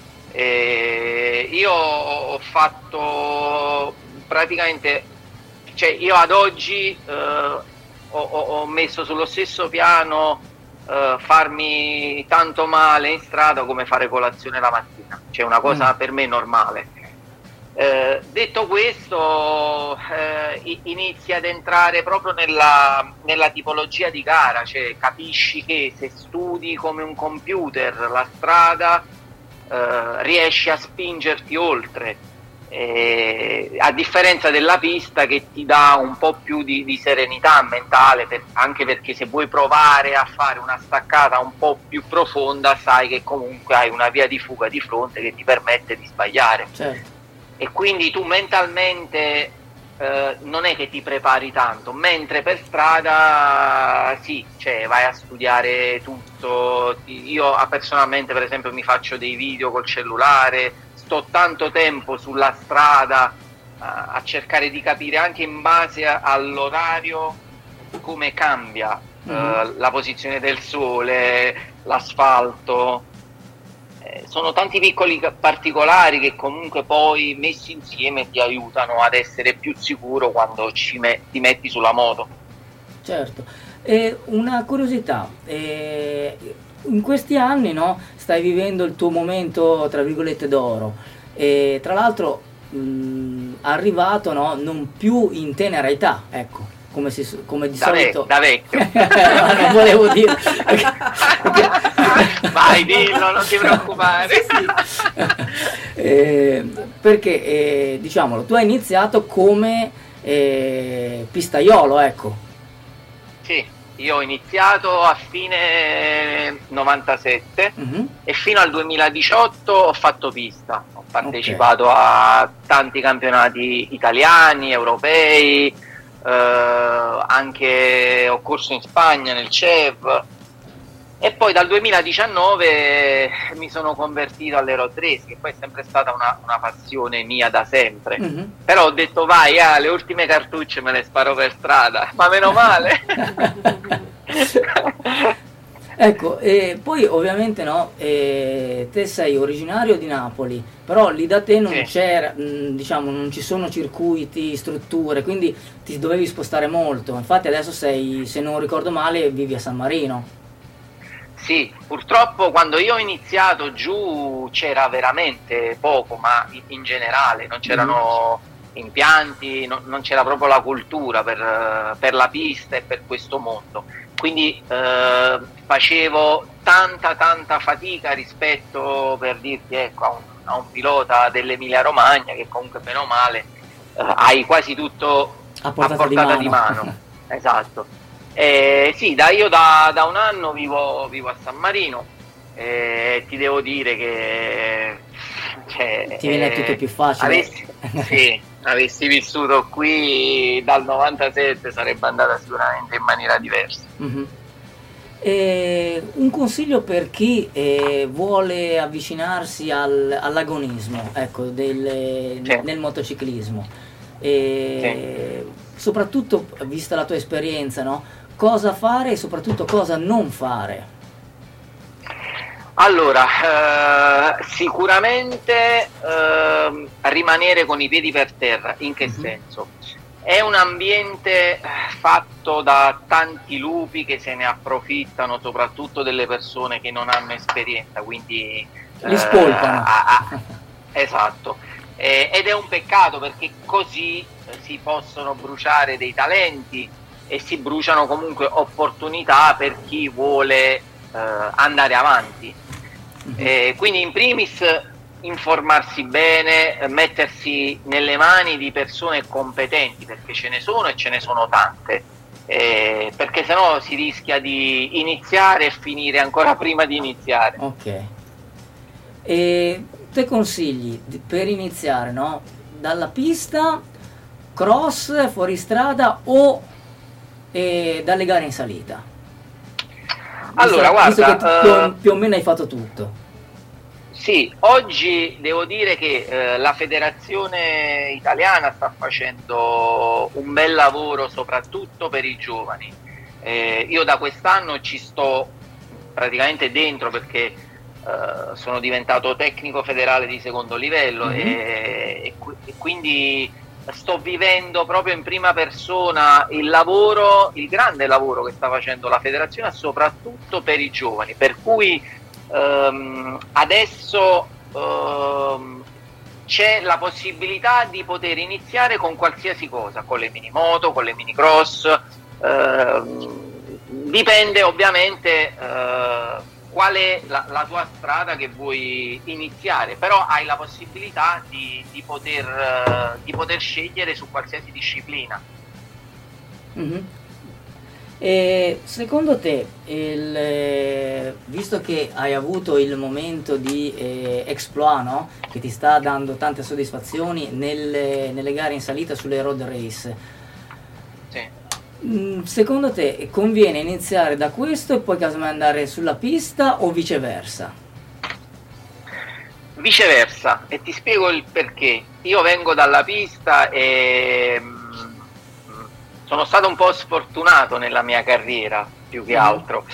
Io ho fatto praticamente, cioè io ad oggi ho messo sullo stesso piano farmi tanto male in strada come fare colazione la mattina, cioè una cosa per me normale. Detto questo, inizi ad entrare proprio nella tipologia di gara, cioè capisci che se studi come un computer la strada riesci a spingerti oltre, a differenza della pista che ti dà un po' più di serenità mentale, anche perché se vuoi provare a fare una staccata un po' più profonda sai che comunque hai una via di fuga di fronte che ti permette di sbagliare. Certo. E quindi tu mentalmente non è che ti prepari tanto, mentre per strada sì, cioè vai a studiare tutto. Io personalmente per esempio mi faccio dei video col cellulare, sto tanto tempo sulla strada a cercare di capire anche in base all'orario come cambia la posizione del sole, l'asfalto. Sono tanti piccoli particolari che comunque poi messi insieme ti aiutano ad essere più sicuro quando ti metti sulla moto. Certo, una curiosità, in questi anni, no, stai vivendo il tuo momento tra virgolette d'oro, e tra l'altro arrivato, no, non più in tenera età, ecco, come di solito. Da vecchio. Non volevo dire. Vai, dillo, non ti preoccupare. Perché diciamolo, tu hai iniziato come pistaiolo, ecco. Sì, io ho iniziato a fine 97 e fino al 2018 ho fatto pista. Ho partecipato a tanti campionati italiani, europei, anche ho corso in Spagna nel CEV. E poi dal 2019 mi sono convertito alle road race, che poi è sempre stata una passione mia da sempre. Però ho detto vai, le ultime cartucce me le sparo per strada, ma meno male. Ecco, e poi ovviamente no, te sei originario di Napoli, però lì da te non c'era, diciamo, non ci sono circuiti, strutture, quindi ti dovevi spostare molto. Infatti adesso sei, se non ricordo male, vivi a San Marino. Sì, purtroppo quando io ho iniziato giù c'era veramente poco, ma in generale non c'erano impianti, non c'era proprio la cultura per la pista e per questo mondo. Quindi facevo tanta fatica rispetto, per dirti, ecco, a un pilota dell'Emilia Romagna che comunque bene o male hai quasi tutto a portata di mano. Esatto. Sì, io da un anno vivo a San Marino, ti devo dire che ti viene tutto più facile. Avessi vissuto qui dal 97 sarebbe andata sicuramente in maniera diversa. Un consiglio per chi vuole avvicinarsi all'agonismo, ecco, nel motociclismo, soprattutto vista la tua esperienza, no? Cosa fare e soprattutto cosa non fare? Allora, sicuramente rimanere con i piedi per terra. In che senso? È un ambiente fatto da tanti lupi che se ne approfittano, soprattutto delle persone che non hanno esperienza, quindi li spolpano. Esatto. Ed è un peccato, perché così si possono bruciare dei talenti e si bruciano comunque opportunità per chi vuole andare avanti. Quindi in primis informarsi bene, mettersi nelle mani di persone competenti, perché ce ne sono e ce ne sono tante, perché sennò si rischia di iniziare e finire ancora prima di iniziare. Ok. E te consigli per iniziare, no? Dalla pista, cross, fuoristrada o dalle gare in salita? Allora, visto guarda, che più o meno hai fatto tutto. Sì, oggi devo dire che la federazione italiana sta facendo un bel lavoro soprattutto per i giovani. Io da quest'anno ci sto praticamente dentro, perché sono diventato tecnico federale di secondo livello e quindi sto vivendo proprio in prima persona il grande lavoro che sta facendo la federazione, soprattutto per i giovani, per cui adesso c'è la possibilità di poter iniziare con qualsiasi cosa, con le mini moto, con le mini cross, dipende ovviamente qual è la tua strada che vuoi iniziare, però hai la possibilità di poter scegliere su qualsiasi disciplina. E secondo te, visto che hai avuto il momento di exploit, no? Che ti sta dando tante soddisfazioni nelle gare in salita sulle road race, Sì. Secondo te conviene iniziare da questo e poi casomai andare sulla pista o viceversa? Viceversa, e ti spiego il perché. Io vengo dalla pista e sono stato un po' sfortunato nella mia carriera, più che altro,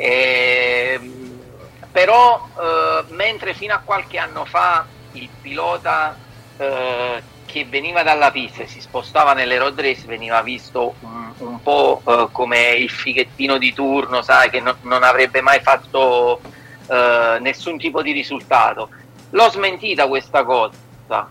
però mentre fino a qualche anno fa il pilota che veniva dalla pista e si spostava nelle road race veniva visto un po' come il fighettino di turno, sai, che non avrebbe mai fatto nessun tipo di risultato. L'ho smentita questa cosa.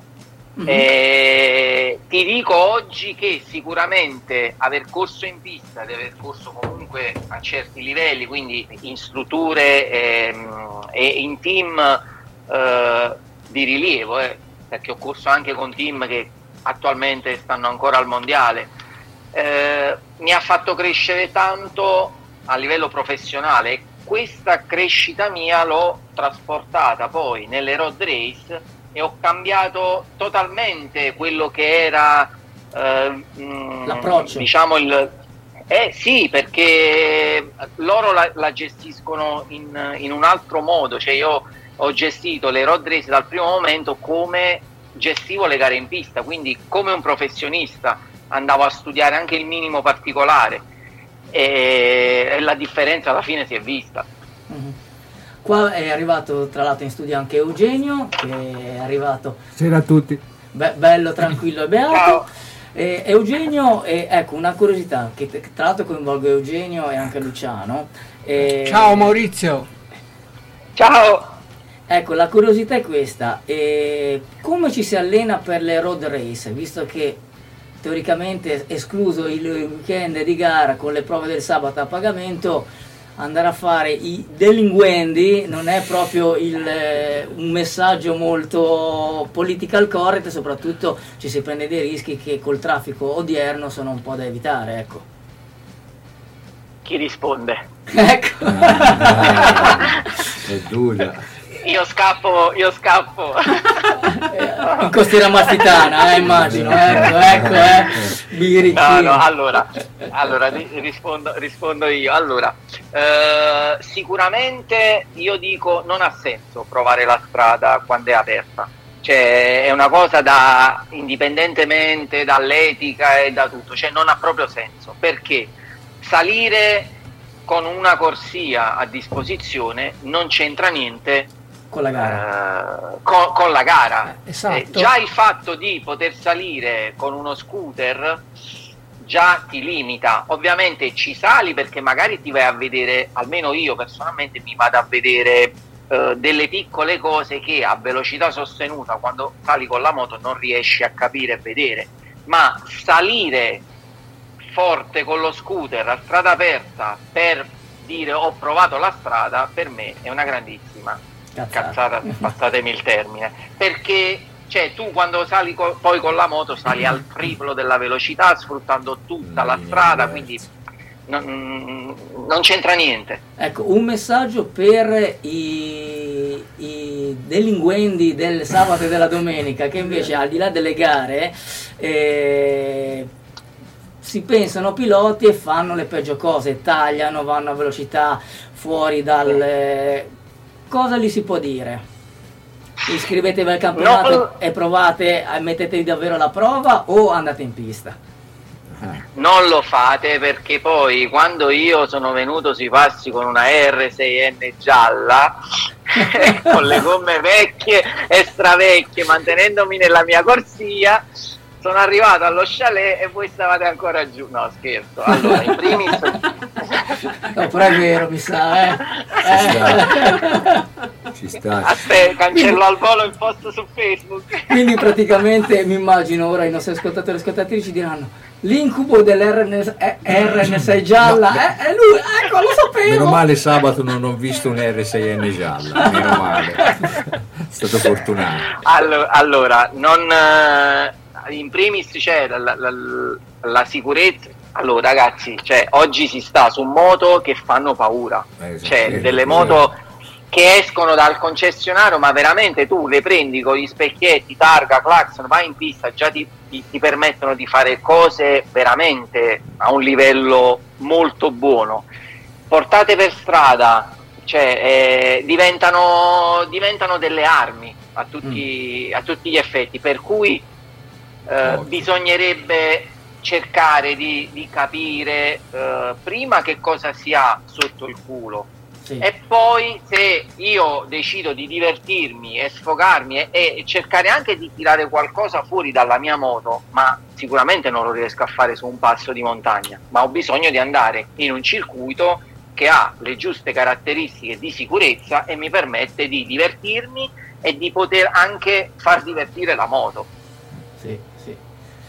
Ti dico oggi che sicuramente aver corso in pista ed aver corso comunque a certi livelli, quindi in strutture e in team di rilievo, perché ho corso anche con team che attualmente stanno ancora al mondiale, mi ha fatto crescere tanto a livello professionale, e questa crescita mia l'ho trasportata poi nelle road race e ho cambiato totalmente quello che era l'approccio. Diciamo sì, perché loro la gestiscono in un altro modo, cioè io ho gestito le road race dal primo momento come gestivo le gare in pista, quindi come un professionista andavo a studiare anche il minimo particolare e la differenza alla fine si è vista. Qua è arrivato tra l'altro in studio anche Eugenio, che è arrivato. Buonasera a tutti. Bello, tranquillo e beato. Ciao. Eugenio, ecco una curiosità che tra l'altro coinvolge Eugenio e anche Luciano. Ciao Maurizio. Ciao. Ecco, la curiosità è questa: come ci si allena per le road race, visto che teoricamente escluso il weekend di gara con le prove del sabato a pagamento, andare a fare i delinquenti non è proprio un messaggio molto political correct, e soprattutto ci si prende dei rischi che col traffico odierno sono un po' da evitare, ecco. Chi risponde? Ecco. È dura. Io scappo. In costiera amalfitana, immagino. Ecco. Birichino. No, allora rispondo io. Allora, sicuramente io dico non ha senso provare la strada quando è aperta. Cioè è una cosa indipendentemente dall'etica e da tutto, cioè non ha proprio senso, perché salire con una corsia a disposizione non c'entra niente Con la gara. con la gara. Esatto. Già il fatto di poter salire con uno scooter già ti limita. Ovviamente ci sali perché magari ti vai a vedere, almeno io personalmente mi vado a vedere delle piccole cose che a velocità sostenuta, quando sali con la moto, non riesci a capire e vedere, ma salire forte con lo scooter a strada aperta per dire ho provato la strada, per me è una grandissima cazzata, passatemi il termine, perché cioè, tu quando sali poi con la moto sali al triplo della velocità sfruttando tutta la strada, quindi non c'entra niente. Ecco, un messaggio per i delinquenti del sabato e della domenica, che invece al di là delle gare si pensano piloti e fanno le peggio cose, tagliano, vanno a velocità fuori dal... Cosa gli si può dire? Iscrivetevi al campionato e provate, mettetevi davvero alla prova o andate in pista? Non lo fate, perché poi quando io sono venuto sui passi con una R6N gialla con le gomme vecchie e stravecchie, mantenendomi nella mia corsia, sono arrivato allo chalet e voi stavate ancora giù. No, scherzo. Allora, in primis No, però è vero, mi sa, Ci sta. Aspetta, cancello al volo il post su Facebook. Quindi praticamente mi immagino ora i nostri ascoltatori e ascoltatrici diranno: l'incubo dell'RN6 gialla è lui, ecco, lo sapevo. Meno male sabato non ho visto un R6N gialla, meno male. È stato fortunato. Allora non in primis c'è la sicurezza. Allora ragazzi, cioè, oggi si sta su moto che fanno paura, cioè delle moto che escono dal concessionario, ma veramente tu le prendi con gli specchietti, targa, clacson, vai in pista, già ti permettono di fare cose veramente a un livello molto buono. Portate per strada, cioè diventano delle armi a tutti gli effetti, per cui bisognerebbe cercare di capire prima che cosa si ha sotto il culo. Sì. E poi se io decido di divertirmi e sfogarmi e cercare anche di tirare qualcosa fuori dalla mia moto, ma sicuramente non lo riesco a fare su un passo di montagna, ma ho bisogno di andare in un circuito che ha le giuste caratteristiche di sicurezza e mi permette di divertirmi e di poter anche far divertire la moto. Sì, sì.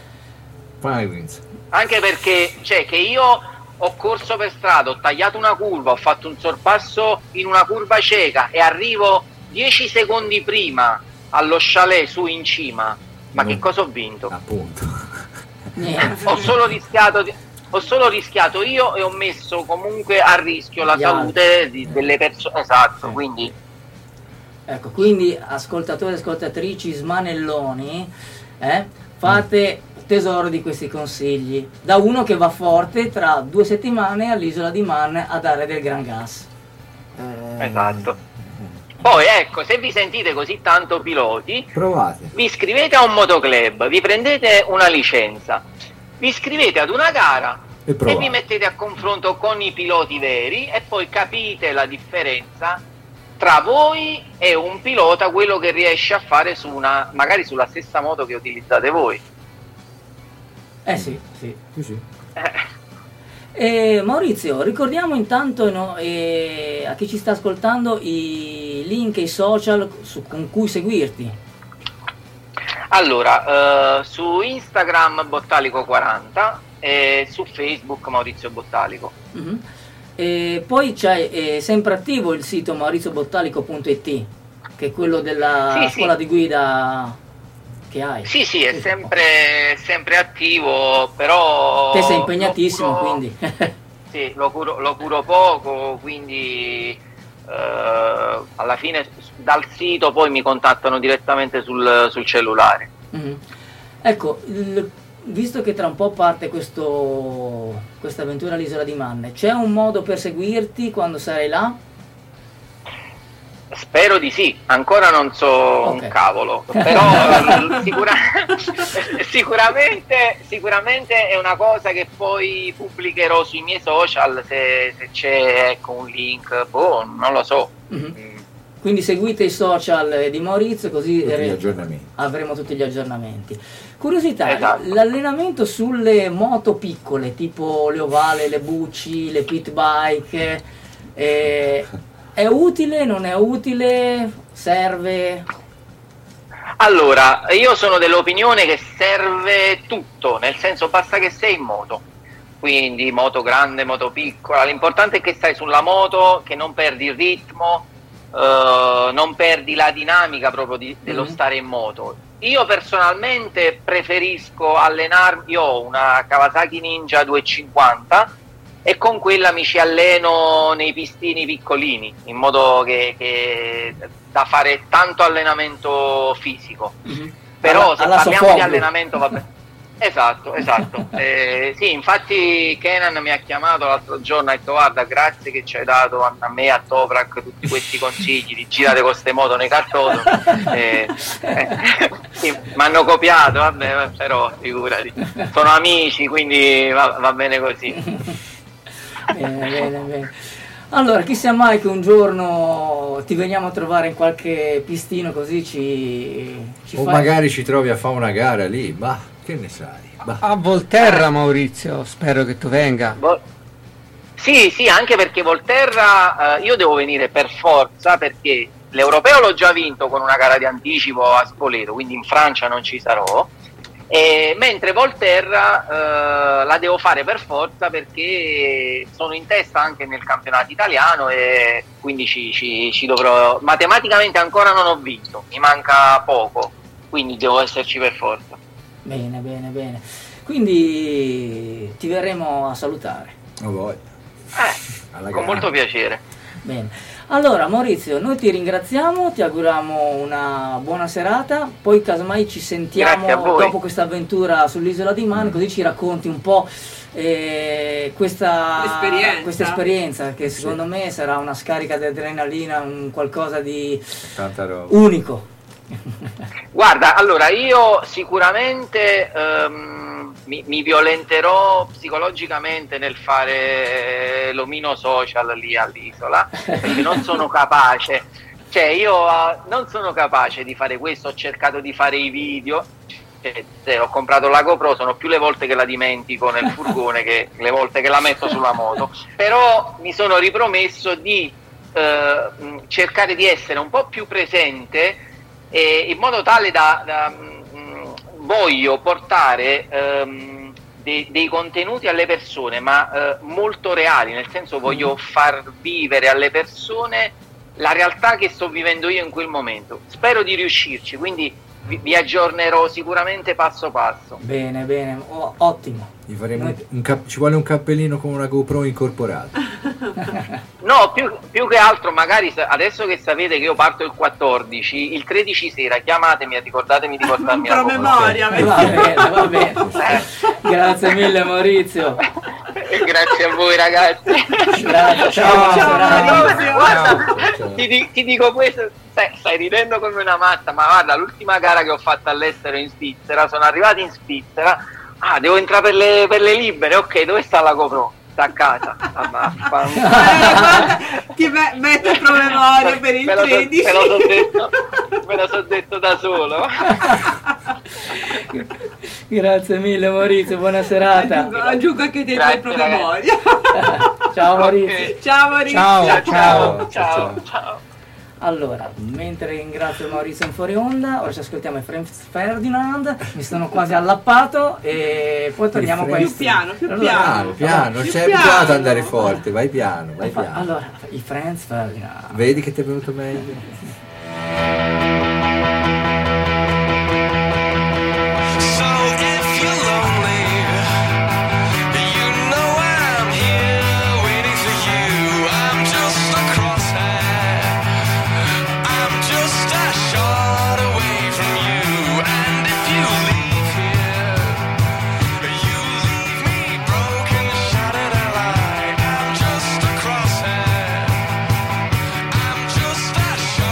Anche perché cioè che io ho corso per strada, ho tagliato una curva, ho fatto un sorpasso in una curva cieca e arrivo 10 secondi prima allo chalet su in cima, ma che cosa ho vinto? Appunto. Ho solo rischiato io e ho messo comunque a rischio la salute delle persone. Esatto, quindi ecco, quindi ascoltatori e ascoltatrici smanelloni, fate tesoro di questi consigli da uno che va forte tra 2 settimane all'isola di Man a dare del gran gas. Esatto. Poi ecco, se vi sentite così tanto piloti, provate, vi iscrivete a un motoclub, vi prendete una licenza, vi iscrivete ad una gara e vi mettete a confronto con i piloti veri e poi capite la differenza tra voi e un pilota, quello che riesce a fare su magari sulla stessa moto che utilizzate voi. Sì. Maurizio, ricordiamo intanto a chi ci sta ascoltando i link e i social con cui seguirti. Allora, su Instagram Bottalico40 e su Facebook Maurizio Bottalico. E poi c'è sempre attivo il sito mauriziobottalico.it, che è quello della scuola di guida che hai. Sì, è sempre attivo, però te sei impegnatissimo, quindi sì, lo curo poco, quindi alla fine dal sito poi mi contattano direttamente sul cellulare. Ecco, visto che tra un po' parte questa avventura all'isola di Man, c'è un modo per seguirti quando sarai là? Spero di sì, ancora non so Ok. un cavolo, però sicuramente è una cosa che poi pubblicherò sui miei social se c'è, ecco, un link, non lo so. Mhm. Quindi seguite i social di Maurizio, così Tutti gli aggiornamenti. avremo tutti gli aggiornamenti. Curiosità, Esatto. l'allenamento sulle moto piccole, tipo le ovale, le bucci, le pit bike, è utile, non è utile, serve? Allora, io sono dell'opinione che serve tutto, nel senso basta che sei in moto, quindi moto grande, moto piccola, l'importante è che stai sulla moto, che non perdi il ritmo, non perdi la dinamica proprio dello stare in moto. Io personalmente preferisco allenarmi, io ho una Kawasaki Ninja 250 e con quella mi ci alleno nei pistini piccolini, in modo che da fare tanto allenamento fisico. Però se alla parliamo Sofoglio. di allenamento, vabbè. Esatto. Sì, infatti Kenan mi ha chiamato l'altro giorno e ha detto: guarda, grazie che ci hai dato a me e a Toprak tutti questi consigli di girare con ste moto nei cartoni. Sì, mi hanno copiato, vabbè, però figurati, sono amici, quindi va bene così. Bene. Allora, chissà mai che un giorno ti veniamo a trovare in qualche pistino, così ci O fai... magari ci trovi a fare una gara lì, ma che ne sai? Bah. A Volterra, Maurizio, spero che tu venga. Sì, anche perché Volterra io devo venire per forza, perché l'Europeo l'ho già vinto con una gara di anticipo a Spoleto, quindi in Francia non ci sarò. Mentre Volterra la devo fare per forza perché sono in testa anche nel campionato italiano e quindi ci dovrò. Matematicamente ancora non ho vinto, mi manca poco, quindi devo esserci per forza. Bene. Quindi ti verremo a salutare. Oh, vuoi. Alla Con gara. molto piacere. Bene. Allora Maurizio, noi ti ringraziamo, ti auguriamo una buona serata, poi casomai ci sentiamo Grazie a voi. dopo questa avventura sull'isola di Man, così ci racconti un po' questa esperienza che secondo me sarà una scarica di adrenalina, un qualcosa di Tanta roba. unico. Guarda, allora io sicuramente mi violenterò psicologicamente nel fare l'omino social lì all'isola, perché non sono capace, cioè io non sono capace di fare questo, ho cercato di fare i video, ho comprato la GoPro, sono più le volte che la dimentico nel furgone che le volte che la metto sulla moto, però mi sono ripromesso di cercare di essere un po' più presente in modo tale da voglio portare dei contenuti alle persone, ma molto reali, nel senso voglio far vivere alle persone la realtà che sto vivendo io in quel momento. Spero di riuscirci, quindi vi aggiornerò sicuramente passo passo. Bene, ottimo. Gli faremo ci vuole un cappellino con una GoPro incorporata. No, più che altro magari adesso che sapete che io parto il 14, il 13 sera chiamatemi e ricordatemi di portarmi la GoPro. Promemoria, Va bene. Grazie mille Maurizio. Grazie a voi ragazzi. Grazie, ciao. Maurizio. Guarda, Ciao. ti dico questo, stai ridendo come una matta, ma guarda, l'ultima gara che ho fatto all'estero in Svizzera, sono arrivato in Svizzera, devo entrare per le libere, ok, dove sta la GoPro? Sta a casa. Guarda, ti metto il promemoria per il 13. Me lo so detto da solo. Grazie mille Maurizio, buona serata. Aggiungo anche te il Grazie, promemoria. Ciao Maurizio. Ok. Ciao Maurizio. Ciao. Allora, mentre ringrazio Maurizio in fuori onda, ora ci ascoltiamo i Franz Ferdinand, mi sono quasi allappato e poi torniamo qua in Più piano, più Allora, Piano, Più sei piano. abituato ad andare forte, vai piano. Allora, i Franz Ferdinand. Vedi che ti è venuto meglio? So if you're lonely, you know I'm here waiting for you. I'm just a crosshair, I'm just a shot away from you. And if you leave here, you leave me broken, shattered alive. I'm just a crosshair, I'm just a shot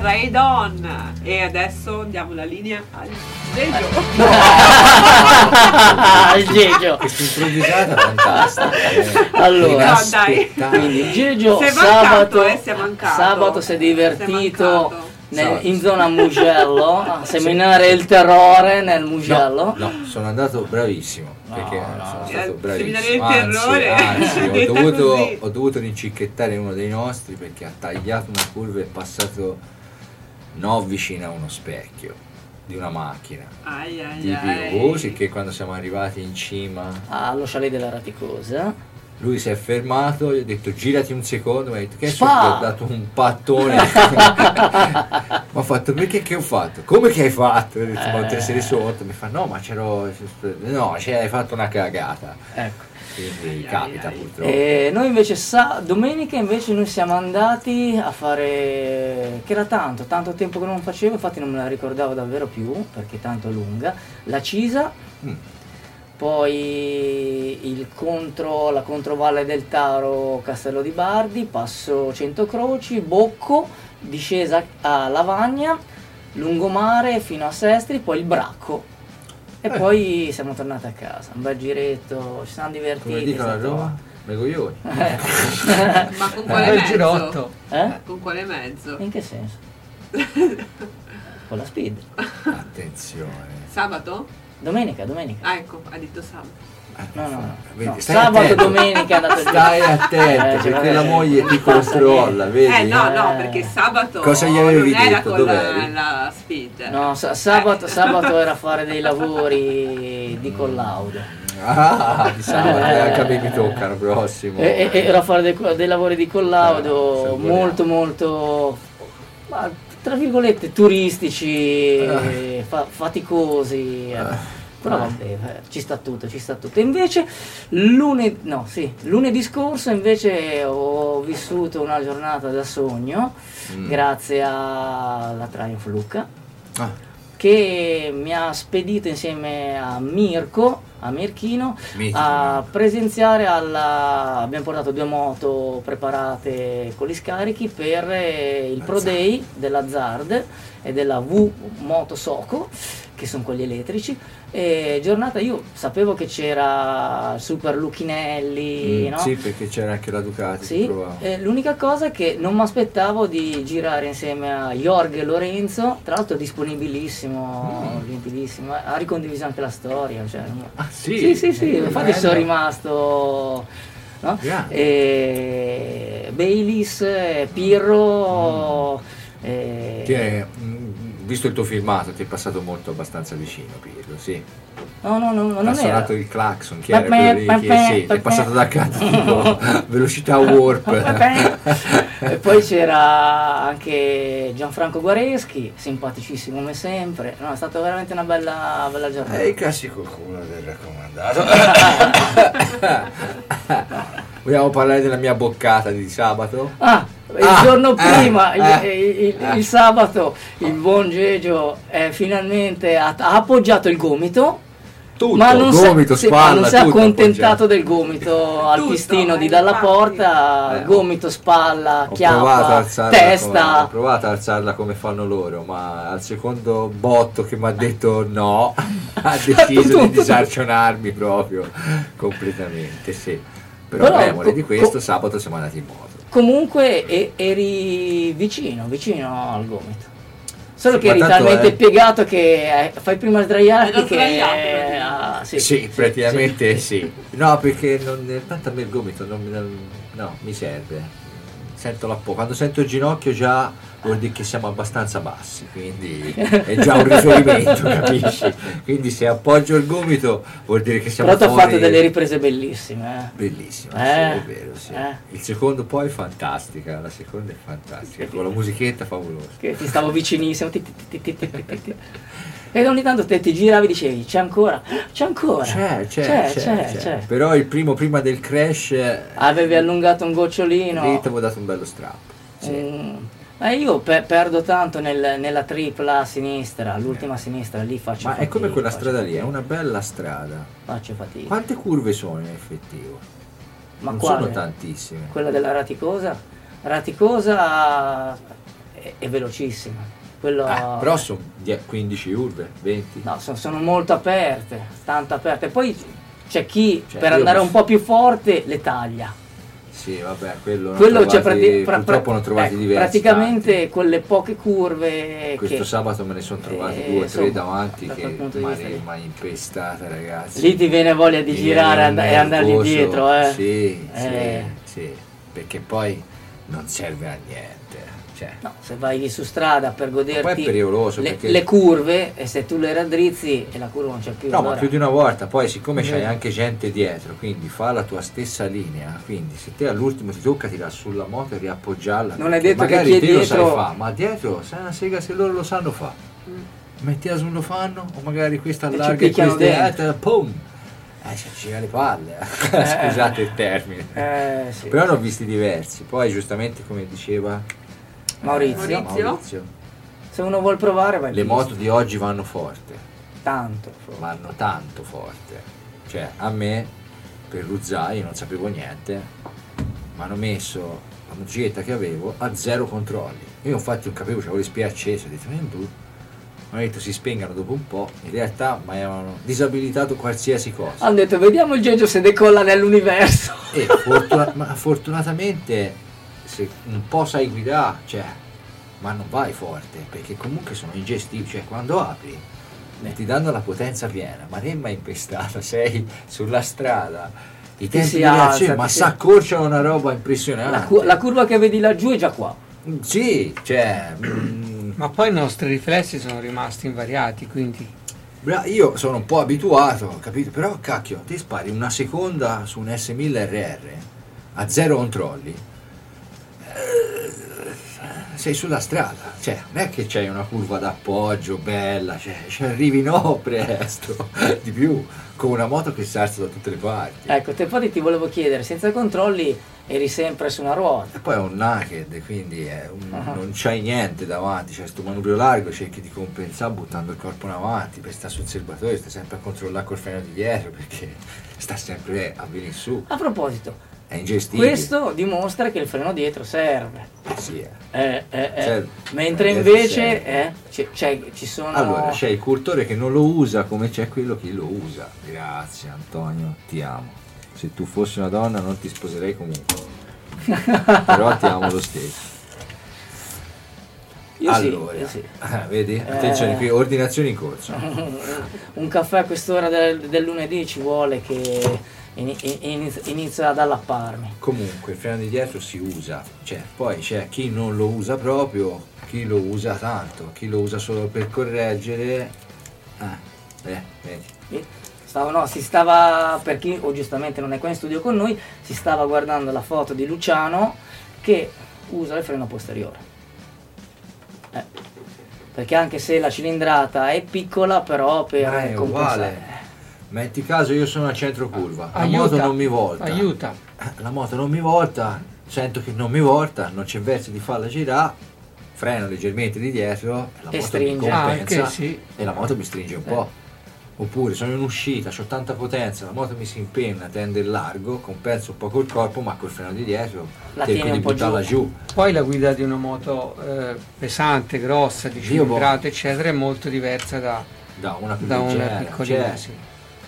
Raid On. E adesso diamo la linea al Gegio. Il Gegio. Questa improvvisata fantastica. Allora, No, dai. quindi il Gegio Sei mancato, sabato, sei mancato. sabato si è divertito Sei mancato. in zona Mugello a seminare il terrore nel Mugello. No, sono andato bravissimo. Perché sono stato seminare il bravissimo. terrore. Anzi, Detta così. ho dovuto rincicchettare uno dei nostri perché ha tagliato una curva e è passato vicino a uno specchio di una macchina. Ai ai Di ai. Pirosi, che quando siamo arrivati in cima Allo chalet della Raticosa. lui si è fermato, gli ho detto girati un secondo, mi ha detto che Spa! gli ho dato un pattone. Mi ha fatto perché che ho fatto? Come che hai fatto? Ho detto ma te sei sotto, mi fa no ma c'ero, no hai fatto una cagata. Ecco. Quindi capita purtroppo. E noi invece domenica invece noi siamo andati a fare, che era tanto tempo che non facevo, infatti non me la ricordavo davvero più perché tanto è lunga, la Cisa, poi la controvalle del Taro, Castello di Bardi, Passo Centocroci, Bocco, discesa a Lavagna, lungomare fino a Sestri, poi il Bracco. E poi siamo tornati a casa, un bel giretto, ci siamo divertiti. Come dicono a è stato- Roma? Megoglioni. Ma con quale Bel mezzo? girotto. Con quale mezzo? In che senso? Con la speed. Attenzione. Sabato? Domenica. Ah, ecco, ha detto sabato. No. Vedi, stai Sabato, attento. domenica è andato Stai attento ci perché la vuole- moglie ti controlla, vedi? No, perché sabato Cosa gli avevi non era detto? con Dov'eri? la speed. No, sabato era fare dei lavori di collaudo. Ah, di sabato, anche a me mi toccano prossimo. Era a fare dei lavori di collaudo se molto, ma, tra virgolette, turistici, faticosi. Però vabbè, ci sta tutto. E invece lunedì scorso invece ho vissuto una giornata da sogno grazie alla Triumph Lucca che mi ha spedito insieme a Mirchino a presenziare abbiamo portato 2 moto preparate con gli scarichi per il Pro Day della Zard e della V Moto Soco, che sono quelli elettrici. E giornata, io sapevo che c'era il Super Lucchinelli, no? Sì, perché c'era anche la Ducati. Sì, l'unica cosa è che non mi aspettavo di girare insieme a Jorge Lorenzo, tra l'altro disponibilissimo, limpidissimo, ha ricondiviso anche la storia. Cioè, sì? Sì, infatti sono rimasto. No? Yeah. Baylis, Pirro. Visto il tuo filmato ti è passato molto abbastanza vicino Pirlo, sì. No, non ha era. suonato il clacson, chi era quello lì? Sì, è passato da accanto tipo velocità warp. E poi c'era anche Gianfranco Guareschi, simpaticissimo come sempre. No, è stata veramente una bella giornata. È il classico culo del raccomandato. Vogliamo parlare della mia boccata di sabato? Il giorno prima, il sabato, il buon Gegio finalmente ha appoggiato il gomito. Tutto, Ma non gomito, si spalla, non si è tutto accontentato appoggiato. del gomito al Tutto, pistino di dalla infatti. porta, gomito, spalla, Ho provato a chiappa, alzarla testa. ho provato ad alzarla come fanno loro, ma al secondo botto che mi ha detto no, ha deciso di disarcionarmi proprio completamente, sì. Però memore di questo, sabato siamo andati in moto. Comunque eri vicino al gomito. Solo Sì, che ma eri tanto talmente è- piegato che fai prima sdraiarti L'ho che sdraiato, Sì, praticamente sì. No, perché tanto a me il gomito no, mi serve. Sento quando sento il ginocchio già vuol dire che siamo abbastanza bassi, quindi è già un riferimento, capisci? Quindi se appoggio il gomito vuol dire che siamo Però ti ho fuori. fatto delle riprese bellissime. Bellissimo, sì, Eh, è vero, sì. eh. Il secondo poi è fantastica, la seconda è fantastica, con la musichetta favolosa. Che ti stavo vicinissimo. E ogni tanto te ti giravi e dicevi c'è ancora. C'è. Però il prima del crash Avevi allungato un gocciolino. lì ti avevo dato un bello strappo. Sì. Io perdo tanto nella tripla a sinistra, l'ultima a sinistra, lì faccio Ma è come fatica, quella faccio strada lì, è fatica. una bella strada. Faccio fatica. Quante curve sono in effettivo? Ma non quale? sono tantissime. Quella della Raticosa? Raticosa è velocissima. Quello, Però sono 15 curve, 20. no, sono molto aperte, tanto aperte. Poi c'è chi Cioè, per io andare mi- un po' più forte le taglia. Sì, vabbè, quello C'è purtroppo non trovati ecco, diversi. praticamente tanti. quelle poche curve Questo che sabato me ne sono trovati 2 o 3 insomma, davanti da che quel punto di vista lì. mi ha impestata, ragazzi. lì ti viene voglia di Mi girare viene e andare nervoso. dietro, eh. Sì, Eh. sì, perché poi non serve a niente. Cioè, No, se vai lì su strada per poi è goderti pericoloso perché le curve, e se tu le raddrizzi e la curva non c'è più, no, ma allora- più di una volta, poi siccome c'hai Vero. anche gente dietro, quindi fa la tua stessa linea, quindi se te all'ultimo ti tocca tirare sulla moto e riappoggiarla, Non è perché detto che magari chi è te lo dietro- sai fa, ma dietro sai una sega se loro lo sanno fa. Mettila sul lo fanno, o magari questa ci allarga e picchiano questa è dentro. alta, pum! Si gira le palle, scusate il termine. Sì. Però ne ho visti diversi, poi giustamente come diceva Maurizio, Maurizio? se uno vuol provare vai le in moto pista. di oggi vanno forte. Tanto. Vanno tanto forte. Cioè, a me, per l'Uzai, non sapevo niente, mi hanno messo la motocicletta che avevo a 0 controlli. Io infatti non capivo, c'avevo le spie accese, ho detto, mi hanno detto si spengano dopo un po', in realtà mi avevano disabilitato qualsiasi cosa. Hanno detto vediamo il Gegio se decolla nell'universo. E ma fortunatamente se un po' sai guidare, cioè, ma non vai forte, perché comunque sono ingestibili, cioè quando apri ti danno la potenza piena, ma Remma è impestata, sei sulla strada, i tempi si di alza, reazione, ma ti si- s'accorciano una roba impressionante. La curva che vedi laggiù è già qua. Sì, cioè, Ma poi i nostri riflessi sono rimasti invariati, quindi io sono un po' abituato, capito? Però cacchio, ti spari una seconda su un S1000 RR a 0 controlli, sei sulla strada, cioè non è che c'hai una curva d'appoggio bella, cioè ci arrivi no presto, di più, con una moto che si alza da tutte le parti. Ecco, te poi ti volevo chiedere, senza controlli eri sempre su una ruota. E poi è un naked, quindi non c'hai niente davanti, c'è sto manubrio largo, cerchi di compensare buttando il corpo in avanti, per stare sul serbatoio, stai sempre a controllare col freno di dietro, perché sta sempre a venire su, A proposito, è ingestibile. questo dimostra che il freno dietro serve. Sì, Mentre Serve. invece ci sono... Allora, c'è il cultore che non lo usa come c'è quello che lo usa. Grazie Antonio, ti amo. Se tu fossi una donna non ti sposerei comunque. Però ti amo lo stesso. Io Allora, sì. vedi? Attenzione qui, ordinazioni in corso. Un caffè a quest'ora del lunedì ci vuole che inizia ad allapparmi. Comunque il freno di dietro si usa, cioè poi c'è chi non lo usa proprio, chi lo usa tanto, chi lo usa solo per correggere. Vedi. Si stava, per chi o giustamente non è qua in studio con noi, si stava guardando la foto di Luciano che usa il freno posteriore. Perché anche se la cilindrata è piccola, però per Ma è compensare. uguale. Metti caso io sono a centro curva, la aiuta, moto non mi volta. aiuta. La moto non mi volta, sento che non mi volta, non c'è verso di farla girare, freno leggermente di dietro e la E moto stringe. mi Ah, compensa ok, sì. e la moto mi stringe un po'. Oppure sono in uscita, ho tanta potenza, la moto mi si impenna, tende il largo, compenso un po' col corpo, ma col freno di dietro La cerco tieni di un po' buttarla giù. Poi la guida di una moto pesante, grossa, di cilindrata, eccetera, è molto diversa Da una più da una leggera, piccolina. cioè, Sì.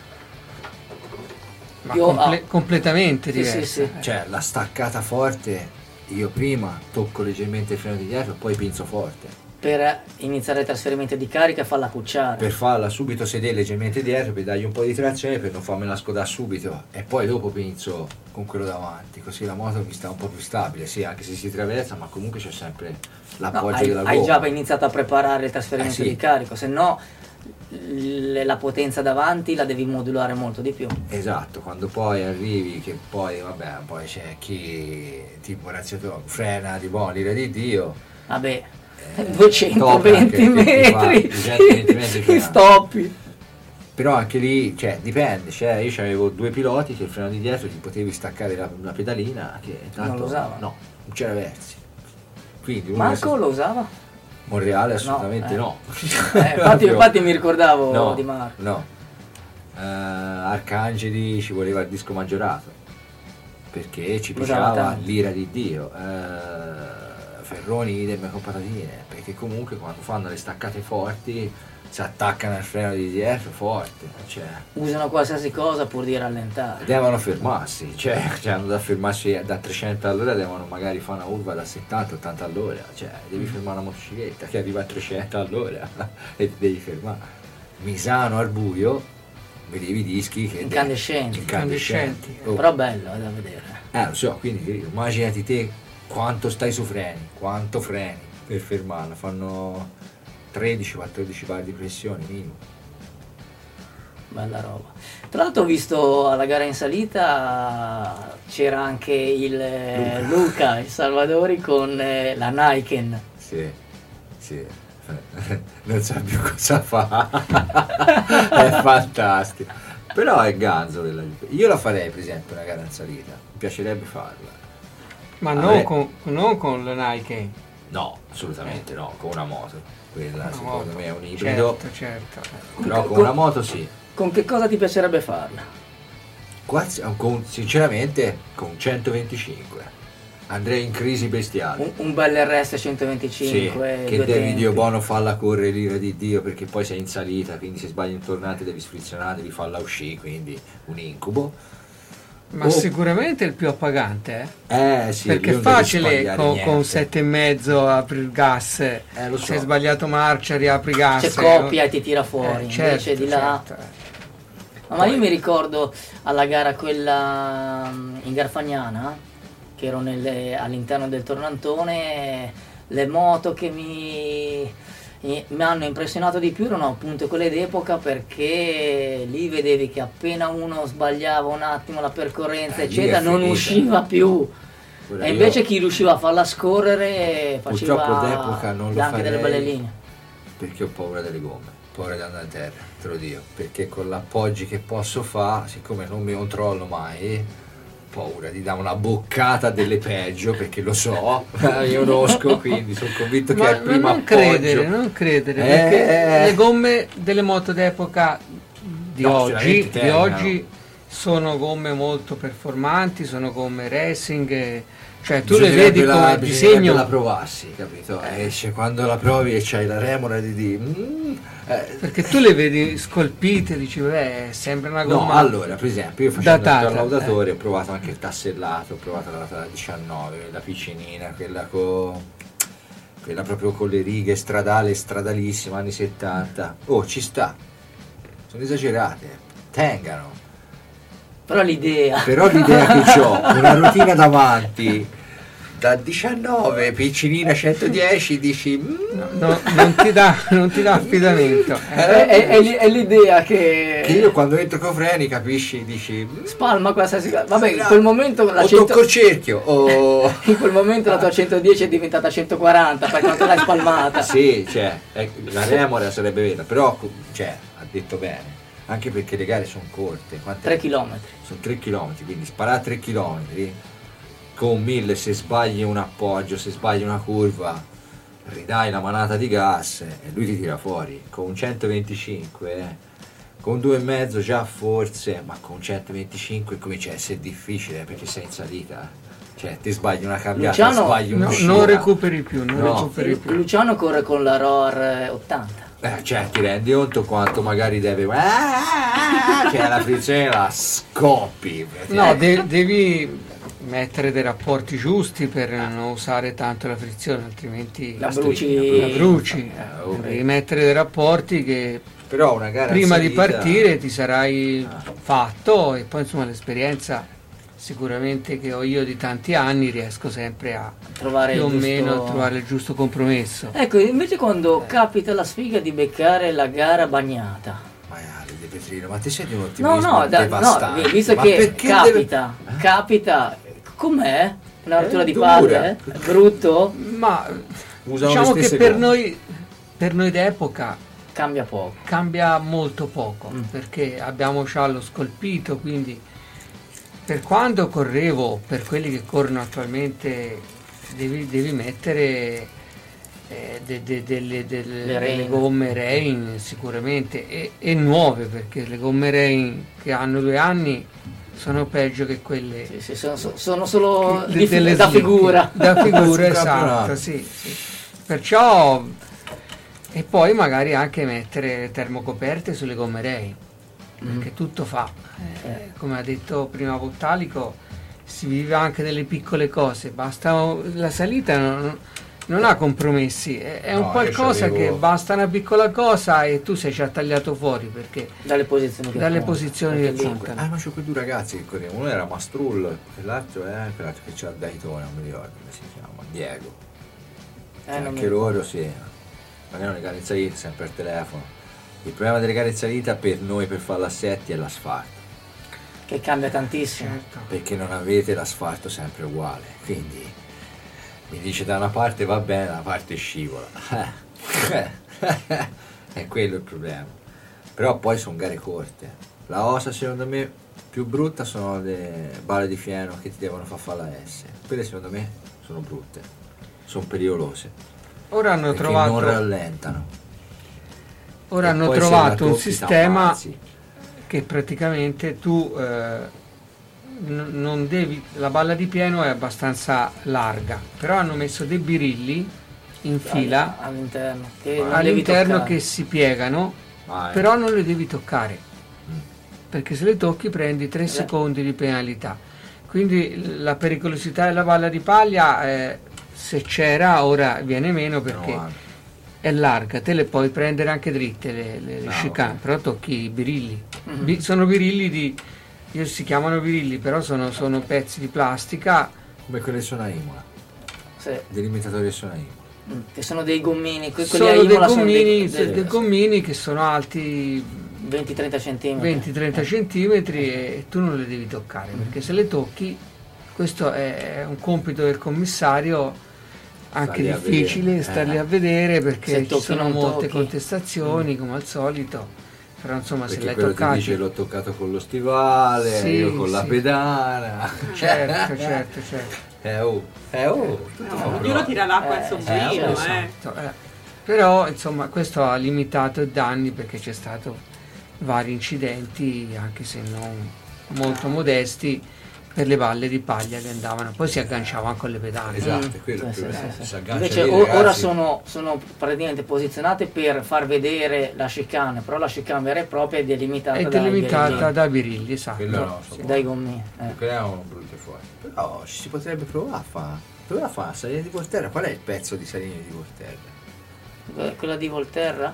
Ma Io- completamente Sì, diversa. sì, sì. cioè la staccata forte, io prima tocco leggermente il freno di dietro, poi pinzo forte. Per iniziare il trasferimento di carica e farla cucciare. Per farla subito sedere leggermente dietro, per dargli un po' di trazione, per non farmela scodare subito, e poi dopo pinzo con quello davanti, così la moto mi sta un po' più stabile, sì, anche se si traversa, ma comunque c'è sempre No, l'appoggio della hai gomma. già iniziato a preparare il trasferimento Sì. di carico, se no la potenza davanti la devi modulare molto di più. Esatto, quando poi arrivi, che poi vabbè, poi c'è chi tipo razziatore frena di buon l'ira di Dio. Vabbè, tocca 220 che ti fa metri 220 metri ti stoppi. Però anche lì, cioè, dipende, cioè, io avevo due piloti che il freno di dietro ti potevi staccare la pedalina che tanto Non lo usava? no, non c'era versi. Quindi uno Marco adesso- lo usava? Monreale assolutamente No, no. Infatti mi ricordavo No, di Marco. no. Arcangeli ci voleva il disco maggiorato perché ci Usava piaceva tanto. l'ira di Dio. ferroni idem con patatine, perché comunque quando fanno le staccate forti si attaccano al freno di dietro forte, cioè Usano qualsiasi cosa pur di rallentare. devono fermarsi, cioè hanno da fermarsi da 300 all'ora, devono magari fare una curva da 70-80 all'ora, cioè devi fermare una motocicletta che arriva a 300 all'ora e ti devi fermare. Misano al buio, vedevi i dischi che Incandescenti. Oh. Però bello è da vedere. Lo so, quindi immaginati te quanto stai su freni, quanto freni per fermarla, fanno 13-14 bar di pressione minimo. Bella roba. Tra l'altro ho visto alla gara in salita c'era anche il Luca, il Salvadori con la Nike. Sì, non sa più cosa fa. È fantastico. Però è ganzo quella. Io la farei per esempio una gara in salita, mi piacerebbe farla. Ma Vabbè. non con la Nike. No, assolutamente no, con una moto. Quella Una secondo moto. me è un ibrido, Certo. però con una moto sì. Con che cosa ti piacerebbe farla? Sinceramente con 125 andrei in crisi bestiale. Un bel RS 125. Sì, che due devi tempi. Dio buono farla correre l'ira di Dio, perché poi sei in salita, quindi se sbagli un tornate devi sfrizionare, devi farla uscire, quindi un incubo. Ma sicuramente è il più appagante, Sì, perché è lì non devi facile sbagliare con niente. 7,5 apri il gas, Lo so. se hai sbagliato marcia riapri il gas. C'è coppia e ti tira fuori, invece certo, di là. certo. Ma io mi ricordo alla gara quella in Garfagnana, che ero all'interno del tornantone, le moto che mi hanno impressionato di più erano appunto quelle d'epoca, perché lì vedevi che appena uno sbagliava un attimo la percorrenza Lì eccetera è non finita. usciva più. Quella E io invece chi riusciva a farla scorrere purtroppo faceva d'epoca non lo anche delle farei. belle linee. Perché ho paura delle gomme, paura di andare a terra, te lo dico, perché con l'appoggi che posso fare, siccome non mi controllo mai, paura di dare una boccata delle peggio, perché lo so, io conosco, quindi sono convinto che Ma al primo non appoggio credere, perché le gomme delle moto d'epoca di No, oggi, sicuramente tengono. sono gomme molto performanti, sono gomme racing, cioè tu le Bisognerebbe vedi come bisognerebbe disegno. la provassi, capito? Esce quando la provi e c'hai la remora di dire Perché tu le vedi scolpite, dici, sembra una no, gomma. allora, per esempio, io facendo il datata, collaudatore ho provato anche il tassellato, ho provato la 19, la piccinina, quella proprio con le righe stradalissima, anni 70. Oh, ci sta. Sono esagerate, tengano. Però l'idea Però l'idea che ho, una rotina davanti, da 19, piccinina 110, dici... No, non ti dà affidamento. è l'idea che io quando entro con freni capisci, dici... spalma qualsiasi cosa. Vabbè, in quel momento la o 100 tocco il cerchio, o... in quel momento la tua 110 è diventata 140 perché non te l'hai spalmata. Sì, cioè, la remora sarebbe vera, però, cioè, ha detto bene. Anche perché le gare sono corte. 3 km. Sono 3 km, quindi sparare 3 km con 1000, se sbagli un appoggio, se sbagli una curva, ridai la manata di gas e lui ti tira fuori. Con un 125, con 2,5 già forse, ma con 125 comincia a essere difficile perché sei in salita. Cioè, ti sbagli una cambiata, Luciano, sbagli un Non recuperi più, No. Luciano corre con la ROR 80. Cioè, ti rendi conto quanto magari deve... Cioè, la frizione la scoppi. No, devi mettere dei rapporti giusti per non usare tanto la frizione, altrimenti La la bruci. bruci. Oh. Devi mettere dei rapporti che Però una gara prima in di salita- partire ti sarai fatto, e poi insomma l'esperienza sicuramente che ho io di tanti anni, riesco sempre a Trovare più o il giusto- meno a trovare il giusto compromesso. Ecco, invece quando capita la sfiga di beccare la gara bagnata. Maiale di Petrino, ma ti sei di un No, ottimismo no, devastante. visto Ma che perché capita, com'è? Una rottura di dura. palle? È brutto? Ma Usano diciamo le che stesse per gomme. noi d'epoca Cambia poco. cambia molto poco, perché abbiamo già lo scolpito, quindi per quando correvo, per quelli che corrono attualmente, devi mettere delle gomme Rein sicuramente, e nuove, perché le gomme Rein che hanno 2 anni sono peggio che quelle Sì, sono solo delle da slitte. figura. Da figura, Sul esatto, campionato. sì. Perciò, e poi magari anche mettere termocoperte sulle gomme Ray, perché tutto fa. Come ha detto prima Vottalico, si vive anche delle piccole cose, basta la salita non ha compromessi, è No, un qualcosa io c'avevo- che basta una piccola cosa e tu sei già tagliato fuori perché Dalle posizioni che dalle contano. posizioni Perché che lì- contano. Ma c'ho quei due ragazzi che correvano, uno era Mastrull e l'altro che c'era Daytona, non mi ricordo come si chiama, Diego. non mi Anche ricordo. loro sì, magari le gare in salita, sempre al telefono. Il problema delle gare in salita per noi per fare l'assetti è l'asfalto, Che cambia tantissimo. Certo. perché non avete l'asfalto sempre uguale, quindi mi dice da una parte va bene, da una parte scivola. È quello il problema. Però poi sono gare corte. La osa secondo me più brutta sono le balle di fieno che ti devono fare la S. Quelle secondo me sono brutte, sono pericolose. Ora hanno Perché non trovato, rallentano. ora E hanno poi se trovato la un tocchi sistema t'ammazzi. che praticamente tu non devi, la balla di pieno è abbastanza larga, però hanno messo dei birilli in fila all'interno, che non devi all'interno toccare. che si piegano, Ah, però non le devi toccare, perché se le tocchi prendi 3 secondi di penalità. Quindi la pericolosità della balla di paglia, se c'era, ora viene meno perché no, è larga, te le puoi prendere anche dritte le Ah, chicane, ok. però tocchi i birilli. Sono birilli si chiamano birilli, però sono pezzi di plastica. come quelle sono a Imola, Sì. dei limitatori che sono a Imola. Che sono dei gommini, quelli Sono a dei Imola sono gommini, dei dei gommini che sono alti 20-30 cm. 20-30 centimetri e tu non le devi toccare, perché se le tocchi, questo è un compito del commissario anche Starli a difficile, vedere. starli a vedere, perché Se ci tocchi sono non molte tocchi. contestazioni come al solito, però insomma se Perché l'hai quello ti toccato, dice l'ho toccato con lo stivale, Sì, io con la sì. pedana. certo. Tutto fa Ognuno prova. tira l'acqua al sombrino, Esatto, però insomma questo ha limitato i danni perché c'è stato vari incidenti, anche se non molto modesti, per le balle di paglia che andavano, poi si agganciavano con le pedane. Esatto, è quello il Sì, problema. sì. Si aggancia Invece lì, ora ragazzi. sono praticamente posizionate per far vedere la chicane, però la chicane vera e propria è delimitata, È dai delimitata birilli, da birilli, esatto. Quello no, so dai gommini. Quelle erano brutte fuori. Però ci si potrebbe provare a fare. Provare a fare Salina di Volterra. Qual è il pezzo di Salina di Volterra? Quella di Volterra?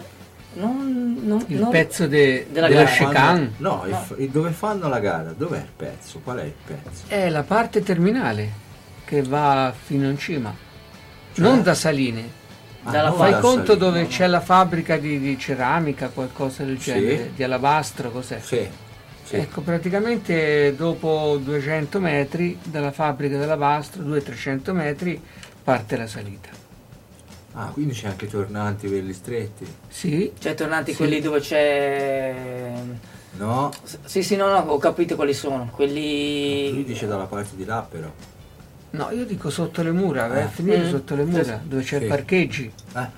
Il pezzo della gara. chicane No, dove fanno la gara? Dov'è il pezzo? Qual è il pezzo? è la parte terminale che va fino in cima, Cioè? non da Saline. Dalla non Fai da conto Salina, dove no. c'è la fabbrica di ceramica, qualcosa del Sì. genere, di alabastro, cos'è? Sì. Ecco, praticamente dopo 200 metri dalla fabbrica dell'alabastro, 200-300 metri, parte la salita. Ah, quindi c'è anche tornanti per gli stretti? Sì, Cioè tornanti Sì. quelli dove c'è... No, Sì, no, ho capito quali sono. lui Quelli... dice dalla parte di là però. no, io dico sotto le mura, vai a finire sotto le mura, dove c'è Sì. parcheggi.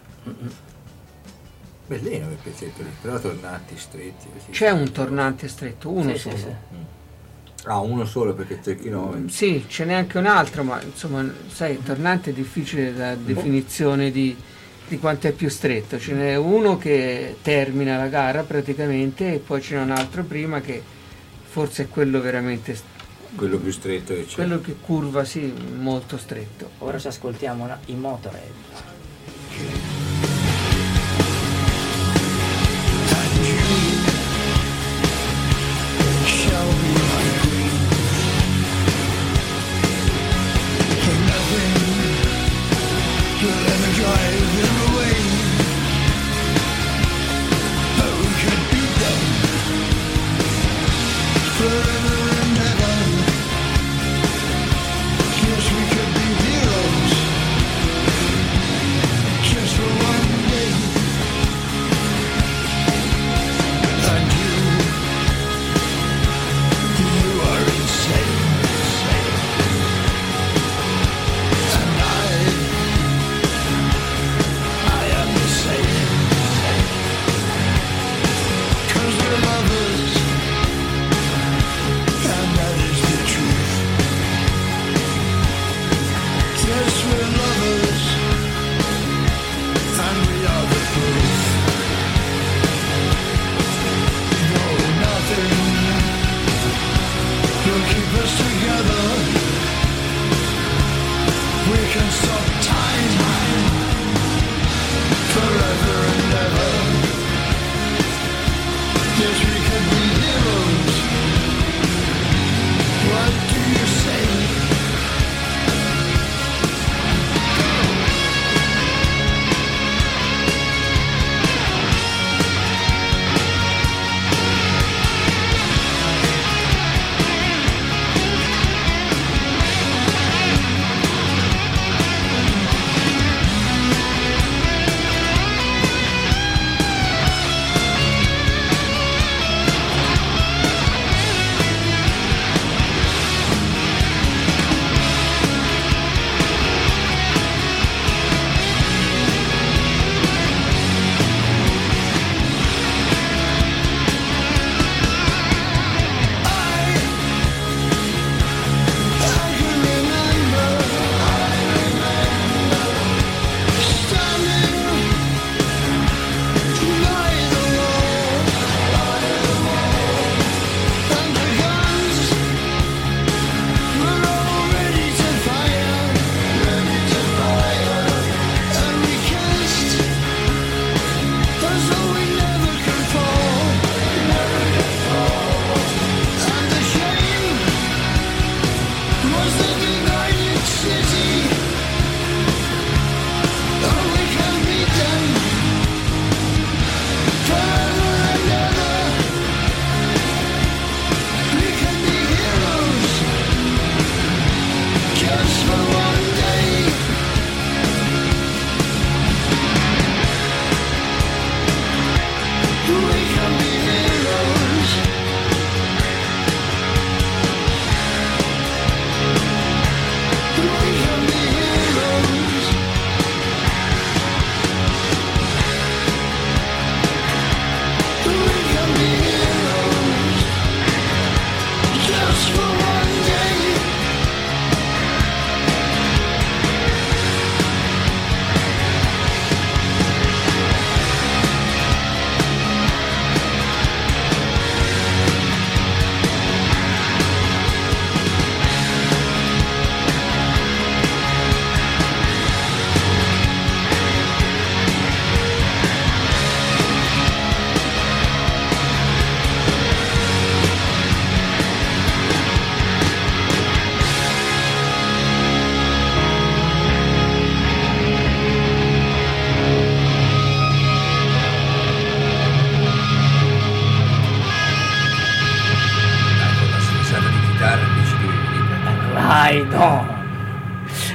Bellino quel pezzetto lì, però tornanti stretti. Così. C'è un tornante stretto, uno Sì, solo. sì. Ah, uno solo perché 3 km. Sì, ce n'è anche un altro, ma insomma, sai, il tornante è difficile la definizione di quanto è più stretto. Ce n'è uno che termina la gara praticamente e poi ce n'è un altro prima che forse è quello veramente, Quello più stretto che c'è. quello che curva, sì, molto stretto. Ora ci ascoltiamo i Motorhead.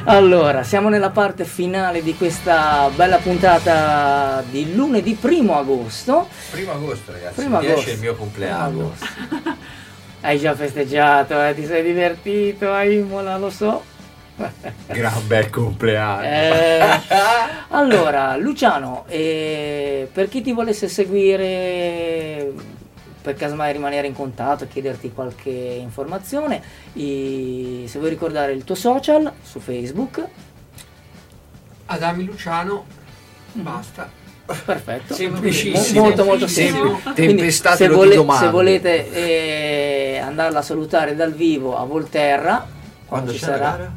Allora, siamo nella parte finale di questa bella puntata di lunedì 1 agosto. 1 agosto, ragazzi. 1 10 agosto. è il mio compleanno. Hai già festeggiato, ti sei divertito a Imola, lo so. Gran bel compleanno. Allora, Luciano, per chi ti volesse seguire, per casomai rimanere in contatto, chiederti qualche informazione, se vuoi ricordare il tuo social su Facebook. Adami Luciano, basta. Perfetto, Semplicissimo. molto semplice. Quindi, Tempestatelo di domande. se volete andarla a salutare dal vivo a Volterra, Quando ci c'è la sarà? gara?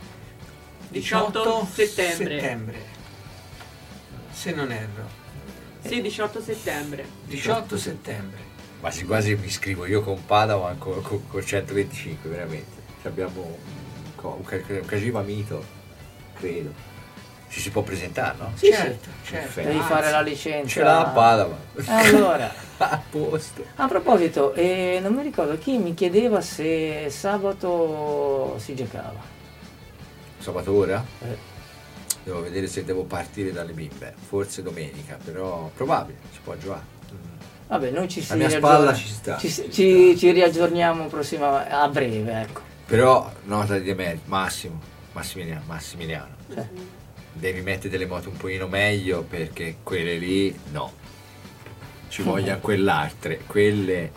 18 settembre. Se non erro. Sì, 18 settembre. 18 settembre. Quasi quasi mi iscrivo io con Padawan con 125, veramente. Abbiamo un Cagiva Mito, credo. Si può presentare, no? Sì, Certo. devi Anzi, fare la licenza. Ce l'ha Padawan. Allora, A posto. a proposito, non mi ricordo chi mi chiedeva se sabato si giocava. Sabato ora? Eh. Devo vedere se devo partire dalle bimbe. Forse domenica, però probabile, si può giocare. Vabbè, noi ci La mia spalla ci sta. ci riaggiorniamo a breve, ecco. Però nota di demerito, Massimiliano. Cioè, Devi mettere delle moto un pochino meglio perché quelle lì no. Ci vogliono quell'altre, quelle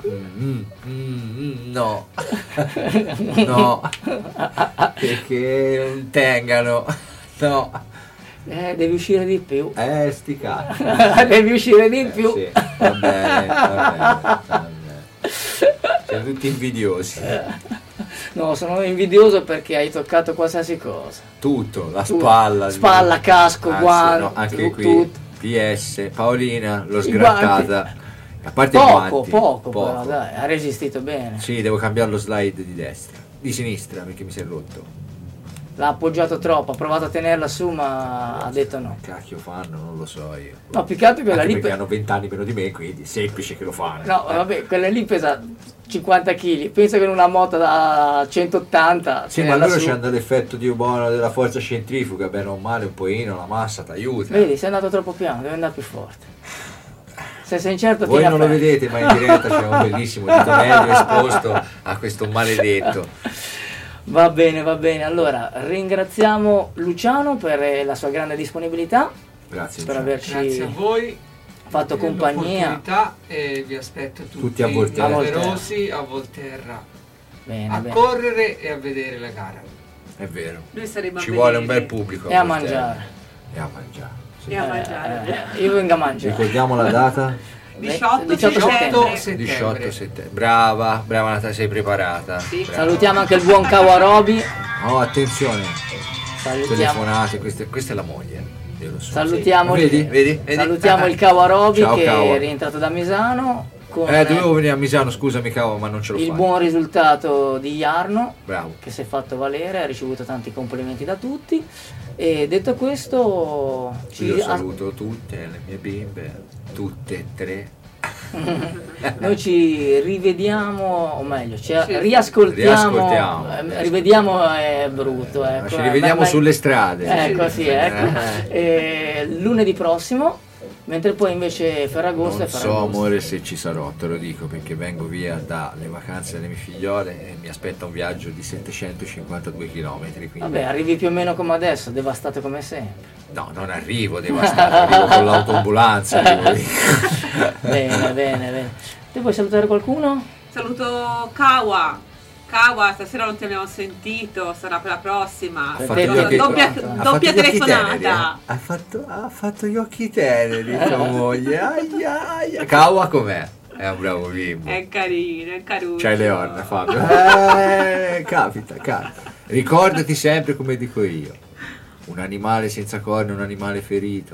no. No. Perché non tengano. No. devi uscire di più. Sti cazzi. Devi uscire di più. Sì, va bene. Siamo tutti invidiosi. No, sono invidioso perché hai toccato qualsiasi cosa. Tutto, la spalla. Spalla, casco, Anzi, guanti, no, anche qui. tutto. PS, Paolina, l'ho I sgrattata. A parte i Poco, guanti. però dai, ha resistito bene. Sì, devo cambiare lo slide di destra. Di sinistra perché mi si è rotto. L'ha appoggiato troppo, ha provato a tenerla su ma ha detto no. Cacchio fanno, non lo so io. No, più che altro quella Anche lì perché hanno 20 anni meno di me, quindi è semplice che lo fanno. No, vabbè, quella lì pesa 50 kg. Penso che in una moto da 180 Sì, ma tenerla loro su. c'hanno l'effetto di buono della forza centrifuga, bene o male, un pochino, la massa ti aiuta. Vedi, sei andato troppo piano, devi andare più forte. Se sei incerto Voi tieni non lo aperto. vedete, ma in diretta c'è un bellissimo dito medio esposto a questo maledetto. Va bene. Allora, ringraziamo Luciano per la sua grande disponibilità, Grazie. per Luciano. averci Grazie a voi. fatto per compagnia. l'opportunità e vi aspetto tutti a Volterra. numerosi a Volterra. Bene, A bene. correre e a vedere la gara. È vero. Noi saremo Ci a vuole un vedere. bel pubblico. E a Volterra. mangiare. E a mangiare. Sì. E a mangiare. Io vengo a mangiare. Ricordiamo la data? 18 18 settembre. 18 settembre. Brava Natale, sei preparata. Sì. Brava. Salutiamo anche il buon Kawarobi. Oh, attenzione. Salutiamo, Telefonate, questa è la moglie. Io lo so. salutiamo, Vedi? salutiamo il Kawarobi Ciao, che Kawa. è rientrato da Misano con Dovevo venire a Misano, scusami Cavo, ma non ce l'ho il fatta. buon risultato di Jarno, Bravo. che si è fatto valere, ha ricevuto tanti complimenti da tutti. E detto questo, Io saluto tutte le mie bimbe, tutte e tre. noi ci rivediamo, o meglio, ci Sì. riascoltiamo. Rivediamo è brutto, ecco. Ci rivediamo Ma- sulle strade. Ecco, sì, ecco. Lunedì prossimo, mentre poi invece Ferragosto Non è so Ferragosto. amore se ci sarò, te lo dico, perché vengo via dalle vacanze delle mie figliole e mi aspetta un viaggio di 752 km. Quindi... Vabbè, arrivi più o meno come adesso, devastato come sempre. No, non arrivo devastato, arrivo con l'autoambulanza. Bene. Te vuoi salutare qualcuno? Saluto Kawa. Kawa, stasera non ti abbiamo sentito, sarà per la prossima. Ha fatto gli occhi- Doppia, ha fatto doppia gli occhi telefonata. teneri, ha fatto gli occhi teneri tua moglie. Aia. Kawa com'è? È un bravo bimbo. È carino, è caruccio. C'hai le orne, Fabio. Capita. Ricordati sempre come dico io. Un animale senza corna è un animale ferito.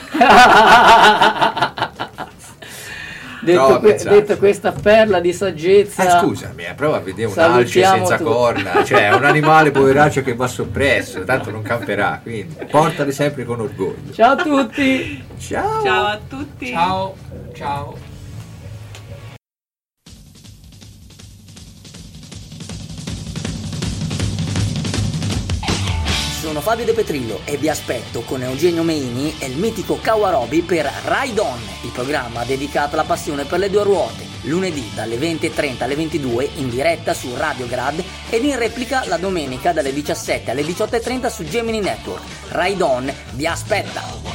Detto questa perla di saggezza. Scusami, prova a vedere un alce Salutiamo senza tutti. corna. Cioè, è un animale poveraccio che va soppresso, tanto non camperà, quindi portali sempre con orgoglio. Ciao a tutti! Ciao! Ciao a tutti. Ciao. sono Fabio De Petrillo e vi aspetto con Eugenio Meini e il mitico Kawarobi per Ride On, il programma dedicato alla passione per le due ruote, lunedì dalle 20:30 alle 22 in diretta su Radio Grad ed in replica la domenica dalle 17 alle 18:30 su Gemini Network. Ride On vi aspetta!